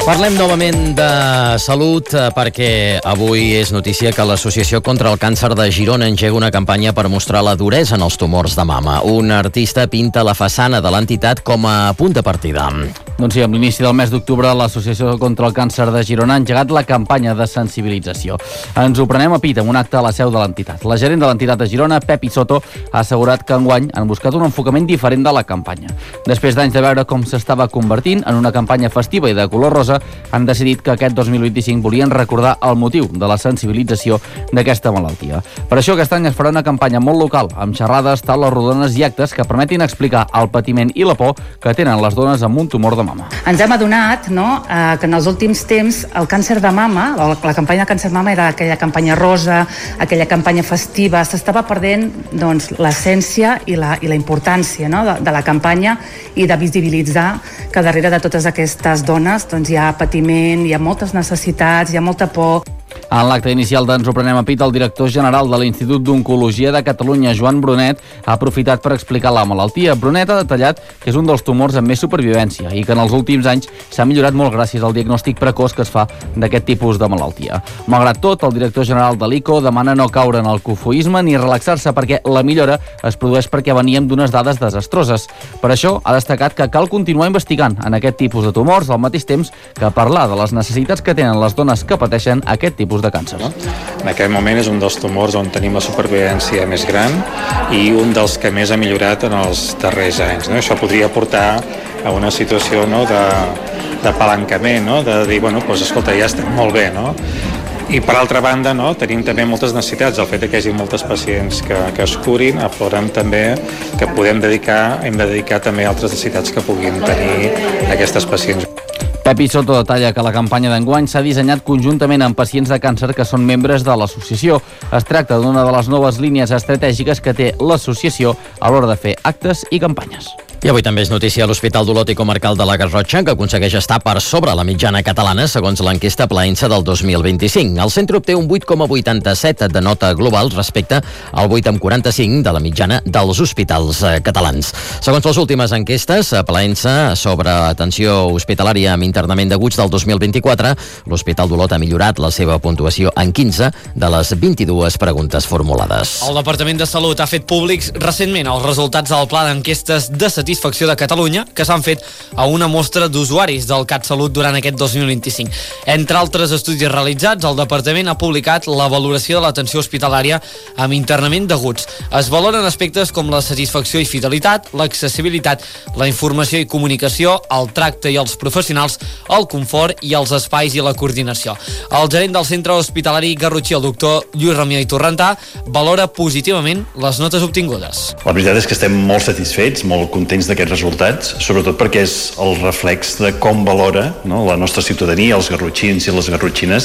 Parlem novament de salut perquè avui és notícia que l'Associació contra el Càncer de Girona engega una campanya per mostrar la duresa en els tumors de mama. Un artista pinta la façana de l'entitat com a punt de partida. Doncs sí, amb l'inici del mes d'octubre l'Associació contra el Càncer de Girona ha engegat la campanya de sensibilització. Ens ho prenem a pit amb un acte a la seu de l'entitat. La gerent de l'entitat de Girona, Pepi Soto, ha assegurat que enguany han buscat un enfocament diferent de la campanya. Després d'anys de veure com s'estava convertint en una campanya festiva i de color rosa, han decidit que aquest 2025 volien recordar el motiu de la sensibilització d'aquesta malaltia. Per això aquest any es farà una campanya molt local, amb xerrades, taules rodones i actes que permetin explicar el patiment i la por que tenen les dones amb un tumor de mama. Ens hem adonat que en els últims temps el càncer de mama, la campanya de càncer de mama era aquella campanya rosa, aquella campanya festiva, s'estava perdent l'essència i la importància de la campanya i de visibilitzar que darrere de totes aquestes dones hi ha patiment, hi ha moltes necessitats, hi ha molta por. En l'acte inicial d'Ens ho prenem a pit, el director general de l'Institut d'Oncologia de Catalunya, Joan Brunet, ha aprofitat per explicar la malaltia. Brunet ha detallat que és un dels tumors amb més supervivència i que en els últims anys s'ha millorat molt gràcies al diagnòstic precoç que es fa d'aquest tipus de malaltia. Malgrat tot, el director general de l'ICO demana no caure en el cofoisme ni relaxar-se perquè la millora es produeix perquè veníem d'unes dades desastroses. Per això ha destacat que cal continuar investigant en aquest tipus de tumors al mateix temps que parlar de les necessitats que tenen les dones que pateixen aquest tipus de càncer. En aquest moment és un dels tumors on tenim la supervivència més gran i un dels que més ha millorat en els darrers anys. Això podria portar a una situació de palancament, de dir, escolta, ja estem molt bé, I per altra banda, tenim també moltes necessitats. El fet que hi hagi moltes pacients que es curin afloren també que hem de dedicar també altres necessitats que puguin tenir aquestes pacients. Pepi Soto detalla que la campanya d'enguany s'ha dissenyat conjuntament amb pacients de càncer que són membres de l'associació. Es tracta d'una de les noves línies estratègiques que té l'associació a l'hora de fer actes i campanyes. I avui també és notícia a l'Hospital d'Olot i Comarcal de la Garrotxa, que aconsegueix estar per sobre la mitjana catalana, segons l'enquesta Plaensa del 2025. El centre obté un 8,87 de nota global respecte al 8,45 de la mitjana dels hospitals catalans. Segons les últimes enquestes, Plaensa sobre atenció hospitalària amb internament d'aguts del 2024, l'Hospital d'Olot ha millorat la seva puntuació en 15 de les 22 preguntes formulades. El Departament de Salut ha fet públics recentment els resultats del Pla d'Enquestes de Satisfacció de Catalunya, que s'han fet a una mostra d'usuaris del CatSalut durant aquest 2025. Entre altres estudis realitzats, el Departament ha publicat la valoració de l'atenció hospitalària amb internament d'aguts. Es valoren aspectes com la satisfacció i fidelitat, l'accessibilitat, la informació i comunicació, el tracte i els professionals, el confort i els espais i la coordinació. El gerent del centre hospitalari garrotxí, el doctor Lluís Ramió i Torrentà, valora positivament les notes obtingudes. La veritat és que estem molt satisfets, molt contents d'aquests resultats, sobretot perquè és el reflex de com valora la nostra ciutadania, els garrotxins i les garrotxines,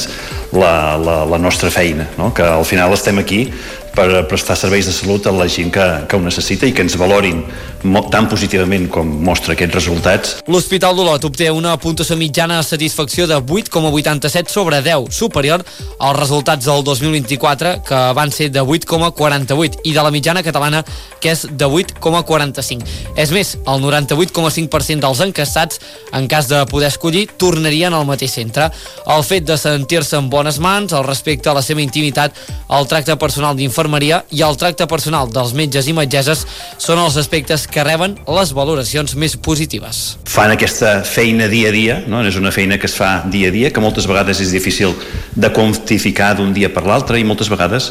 la nostra feina, que al final estem aquí per prestar serveis de salut a la gent que ho necessita i que ens valorin tan positivament com mostra aquests resultats. L'Hospital d'Olot obté una puntuació mitjana de satisfacció de 8,87 sobre 10, superior als resultats del 2024, que van ser de 8,48, i de la mitjana catalana, que és de 8,45. És més, el 98,5% dels enquestats, en cas de poder escollir, tornarien al mateix centre. El fet de sentir-se en bones mans, el respecte a la seva intimitat, el tracte personal d'infermeria i el tracte personal dels metges i metgesses són els aspectes que reben les valoracions més positives. Fan aquesta feina dia a dia, és una feina que es fa dia a dia, que moltes vegades és difícil de quantificar d'un dia per l'altre i moltes vegades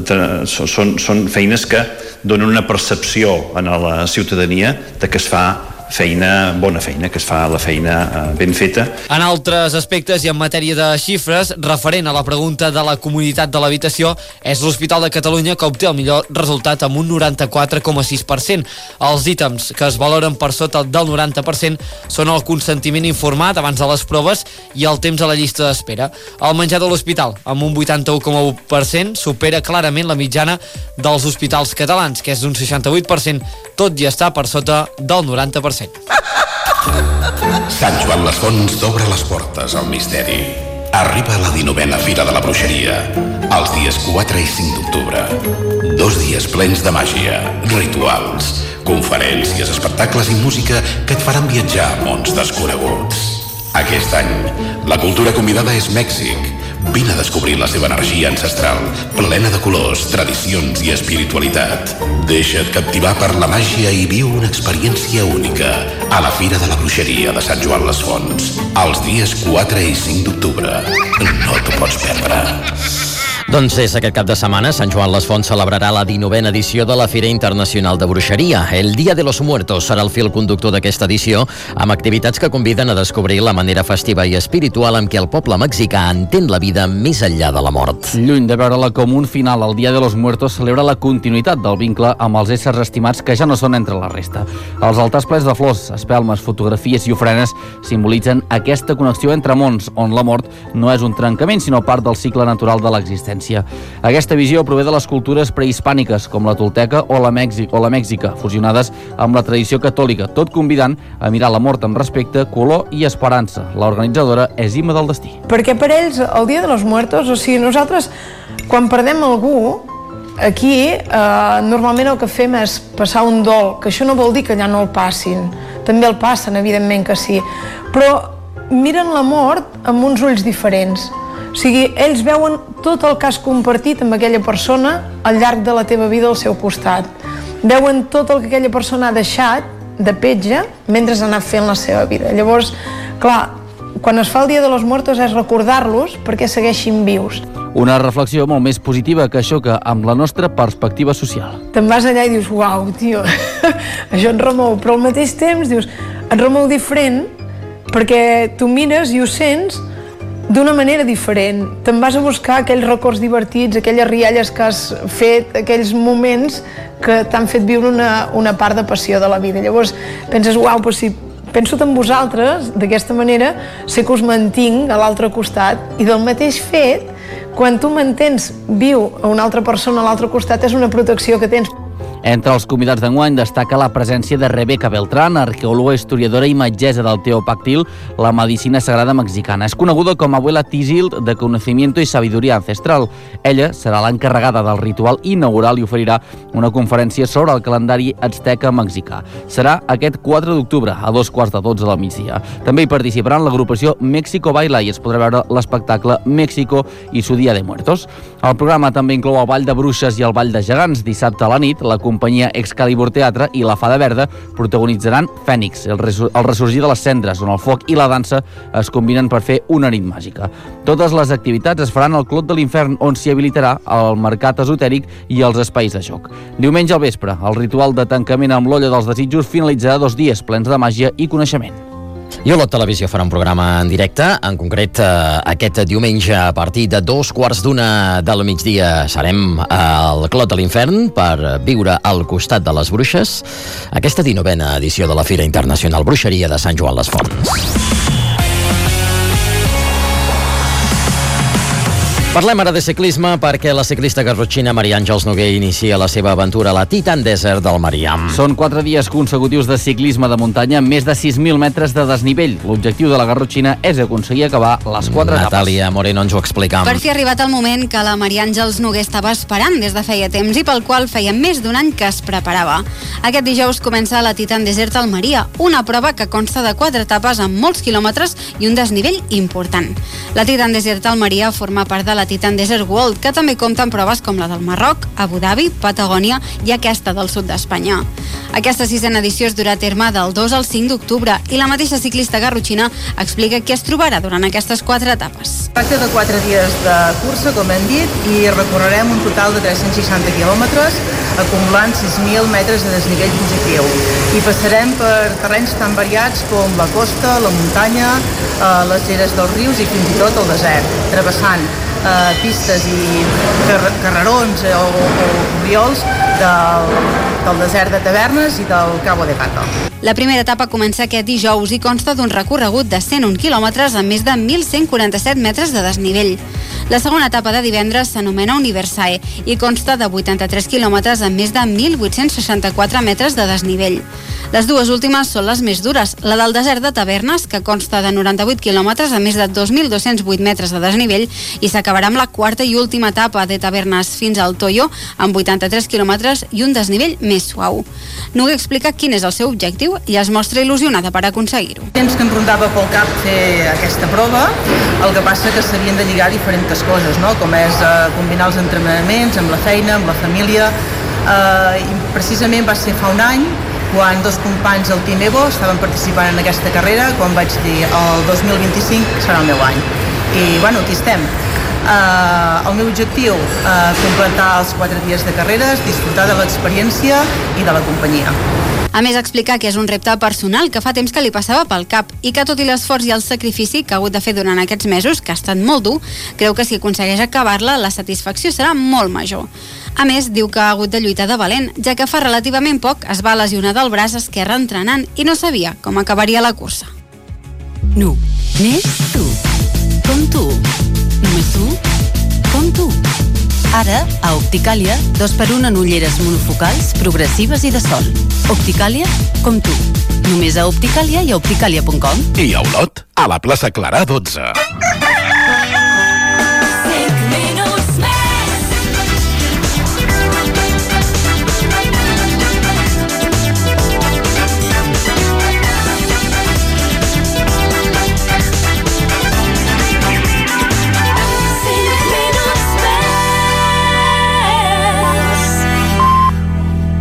són feines que donen una percepció a la ciutadania de que es fa bona feina, que es fa la feina ben feta. En altres aspectes i en matèria de xifres, referent a la pregunta de la comoditat de l'habitació, és l'Hospital de Catalunya que obté el millor resultat amb un 94,6%. Els ítems que es valoren per sota del 90% són el consentiment informat abans de les proves i el temps a la llista d'espera. El menjar de l'hospital, amb un 81,1%, supera clarament la mitjana dels hospitals catalans, que és d'un 68%, tot i està per sota del 90%. Sant Joan les Fonts obre les portes al misteri. Arriba la 19a Fira de la Bruixeria, els dies 4 i 5 d'octubre. 2 dies plens de màgia, rituals, conferències, espectacles i música que et faran viatjar a mons desconeguts. Aquest any, la cultura convidada és Mèxic. Vine a descobrir la seva energia ancestral, plena de colors, tradicions i espiritualitat. Deixa't captivar per la màgia i viu una experiència única a la Fira de la Bruixeria de Sant Joan les Fonts, els dies 4 i 5 d'octubre. No t'ho pots perdre. Doncs és aquest cap de setmana, Sant Joan les Fonts celebrarà la 19a edició de la Fira Internacional de Bruixeria. El Dia de los Muertos serà el fil conductor d'aquesta edició, amb activitats que conviden a descobrir la manera festiva i espiritual amb què el poble mexicà entén la vida més enllà de la mort. Lluny de veure-la com un final, el Dia de los Muertos celebra la continuïtat del vincle amb els éssers estimats que ja no són entre la resta. Els altars plens de flors, espelmes, fotografies i ofrenes simbolitzen aquesta connexió entre mons, on la mort no és un trencament, sinó part del cicle natural de l'existència. Aquesta visió prové de les cultures prehispàniques, com la tolteca o la mèxica, fusionades amb la tradició catòlica, tot convidant a mirar la mort amb respecte, color i esperança. L'organitzadora és Imma del Destí. Perquè per ells, el Dia de los Muertos, o sigui, nosaltres, quan perdem algú, aquí normalment el que fem és passar un dol, que això no vol dir que allà no el passin, també el passen, evidentment que sí, però miren la mort amb uns ulls diferents. O sigui, ells veuen tot el que has compartit amb aquella persona al llarg de la teva vida al seu costat. Veuen tot el que aquella persona ha deixat de petja mentre ha anat fent la seva vida. Llavors, clar, quan es fa el Dia de los Muertos és recordar-los perquè segueixin vius. Una reflexió molt més positiva que xoca amb la nostra perspectiva social. Te'n vas allà i dius, uau, tio, això et remou, però al mateix temps dius, et remou diferent perquè tu mires i ho sents d'una manera diferent. Te'n vas a buscar aquells records divertits, aquelles rialles que has fet, aquells moments que t'han fet viure una part de passió de la vida. Llavors penses, uau, però si penso en vosaltres, d'aquesta manera sé que us mantinc a l'altre costat, i del mateix fet, quan tu mantens viu a una altra persona a l'altre costat, és una protecció que tens. Entre els convidats d'enguany destaca la presència de Rebeca Beltrán, arqueòloga, historiadora i metgessa del teopactil, la medicina sagrada mexicana. És coneguda com Abuela Tizild de Conocimiento i Sabiduría Ancestral. Ella serà l'encarregada del ritual inaugural i oferirà una conferència sobre el calendari azteca mexicà. Serà aquest 4 d'octubre a 2:15 del migdia. També hi participaran l'agrupació México Baila i es podrà veure l'espectacle México i su Día de Muertos. El programa també inclou el Ball de Bruixes i el Ball de Gegants. Dissabte a la nit, la companyia Excalibur Teatre i la Fada Verda protagonitzaran Fènix, el ressorgir de les cendres, on el foc i la dansa es combinen per fer una nit màgica. Totes les activitats es faran al Clot de l'Infern, on s'hi habilitarà el mercat esotèric i els espais de joc. Diumenge al vespre, el ritual de tancament amb l'olla dels desitjos finalitzarà 2 dies plens de màgia i coneixement. I Olot Televisió farà un programa en directe, en concret aquest diumenge a partir de 2:15 del migdia serem al Clot de l'Infern per viure al costat de les bruixes aquesta 19a edició de la Fira Internacional Bruixeria de Sant Joan les Fonts. Parlem ara de ciclisme perquè la ciclista garrotxina Maria Àngels Noguer inicia la seva aventura a la Titan Desert del Mariam. Són 4 dies consecutius de ciclisme de muntanya amb més de 6.000 metres de desnivell. L'objectiu de la garrotxina és aconseguir acabar les 4 etapes. Natàlia Moreno ens ho explica. Per fi ha arribat el moment que la Maria Àngels Noguer estava esperant des de feia temps i pel qual feia més d'un any que es preparava. Aquest dijous comença la Titan Desert Almeria, una prova que consta de 4 etapes amb molts quilòmetres i un desnivell important. La Titan Desert Almeria forma part de la Titan Desert World, que també compta amb proves com la del Marroc, Abu Dhabi, Patagònia i aquesta del sud d'Espanya. Aquesta 6a edició es durà a terme del 2 al 5 d'octubre i la mateixa ciclista garrotxina explica què es trobarà durant aquestes 4 etapes. Tracta de 4 dies de cursa, com hem dit, i recorrerem un total de 360 quilòmetres, acumulant 6.000 metres de desnivell positiu. I passarem per terrenys tan variats com la costa, la muntanya, les lleres dels rius i fins i tot el desert, travessant pistes i carrerons o riols del desert de Tavernes i del Cabo de Gata. La primera etapa comença aquest dijous i consta d'un recorregut de 101 quilòmetres amb més de 1.147 metres de desnivell. La segona etapa de divendres s'anomena Universae i consta de 83 quilòmetres amb més de 1.864 metres de desnivell. Les dues últimes són les més dures, la del desert de Tavernes, que consta de 98 quilòmetres amb més de 2.208 metres de desnivell, i s'acabarà amb la quarta i última etapa de Tavernes fins al Toyo, amb 83 quilòmetres i un desnivell més suau. Noguer explica quin és el seu objectiu objectiu i es mostra il·lusionada per aconseguir-ho. Temps que em rondava pel cap fer aquesta prova, el que passa que s'havien de lligar diferents coses, no? Com és combinar els entrenaments amb la feina, amb la família, i precisament va ser fa un any quan dos companys del Team Evo estaven participant en aquesta carrera, quan vaig dir el 2025 serà el meu any. I bueno, aquí estem. El meu objectiu, completar els 4 dies de carreres, disfrutar de l'experiència i de la companyia. A més, explicar que és un repte personal que fa temps que li passava pel cap i que tot i l'esforç i el sacrifici que ha hagut de fer durant aquests mesos, que ha estat molt dur, creu que si aconsegueix acabar-la, la satisfacció serà molt major. A més, diu que ha hagut de lluitar de valent, ja que fa relativament poc es va lesionar del braç esquerre entrenant i no sabia com acabaria la cursa. Només tu. Com tu. Només tu. Com tu. Ara, a Opticàlia, 2x1 en ulleres monofocals, progressives i de sol. Opticàlia, com tu. Només a Opticàlia i a opticàlia.com. I a Olot, a la plaça Clarà 12.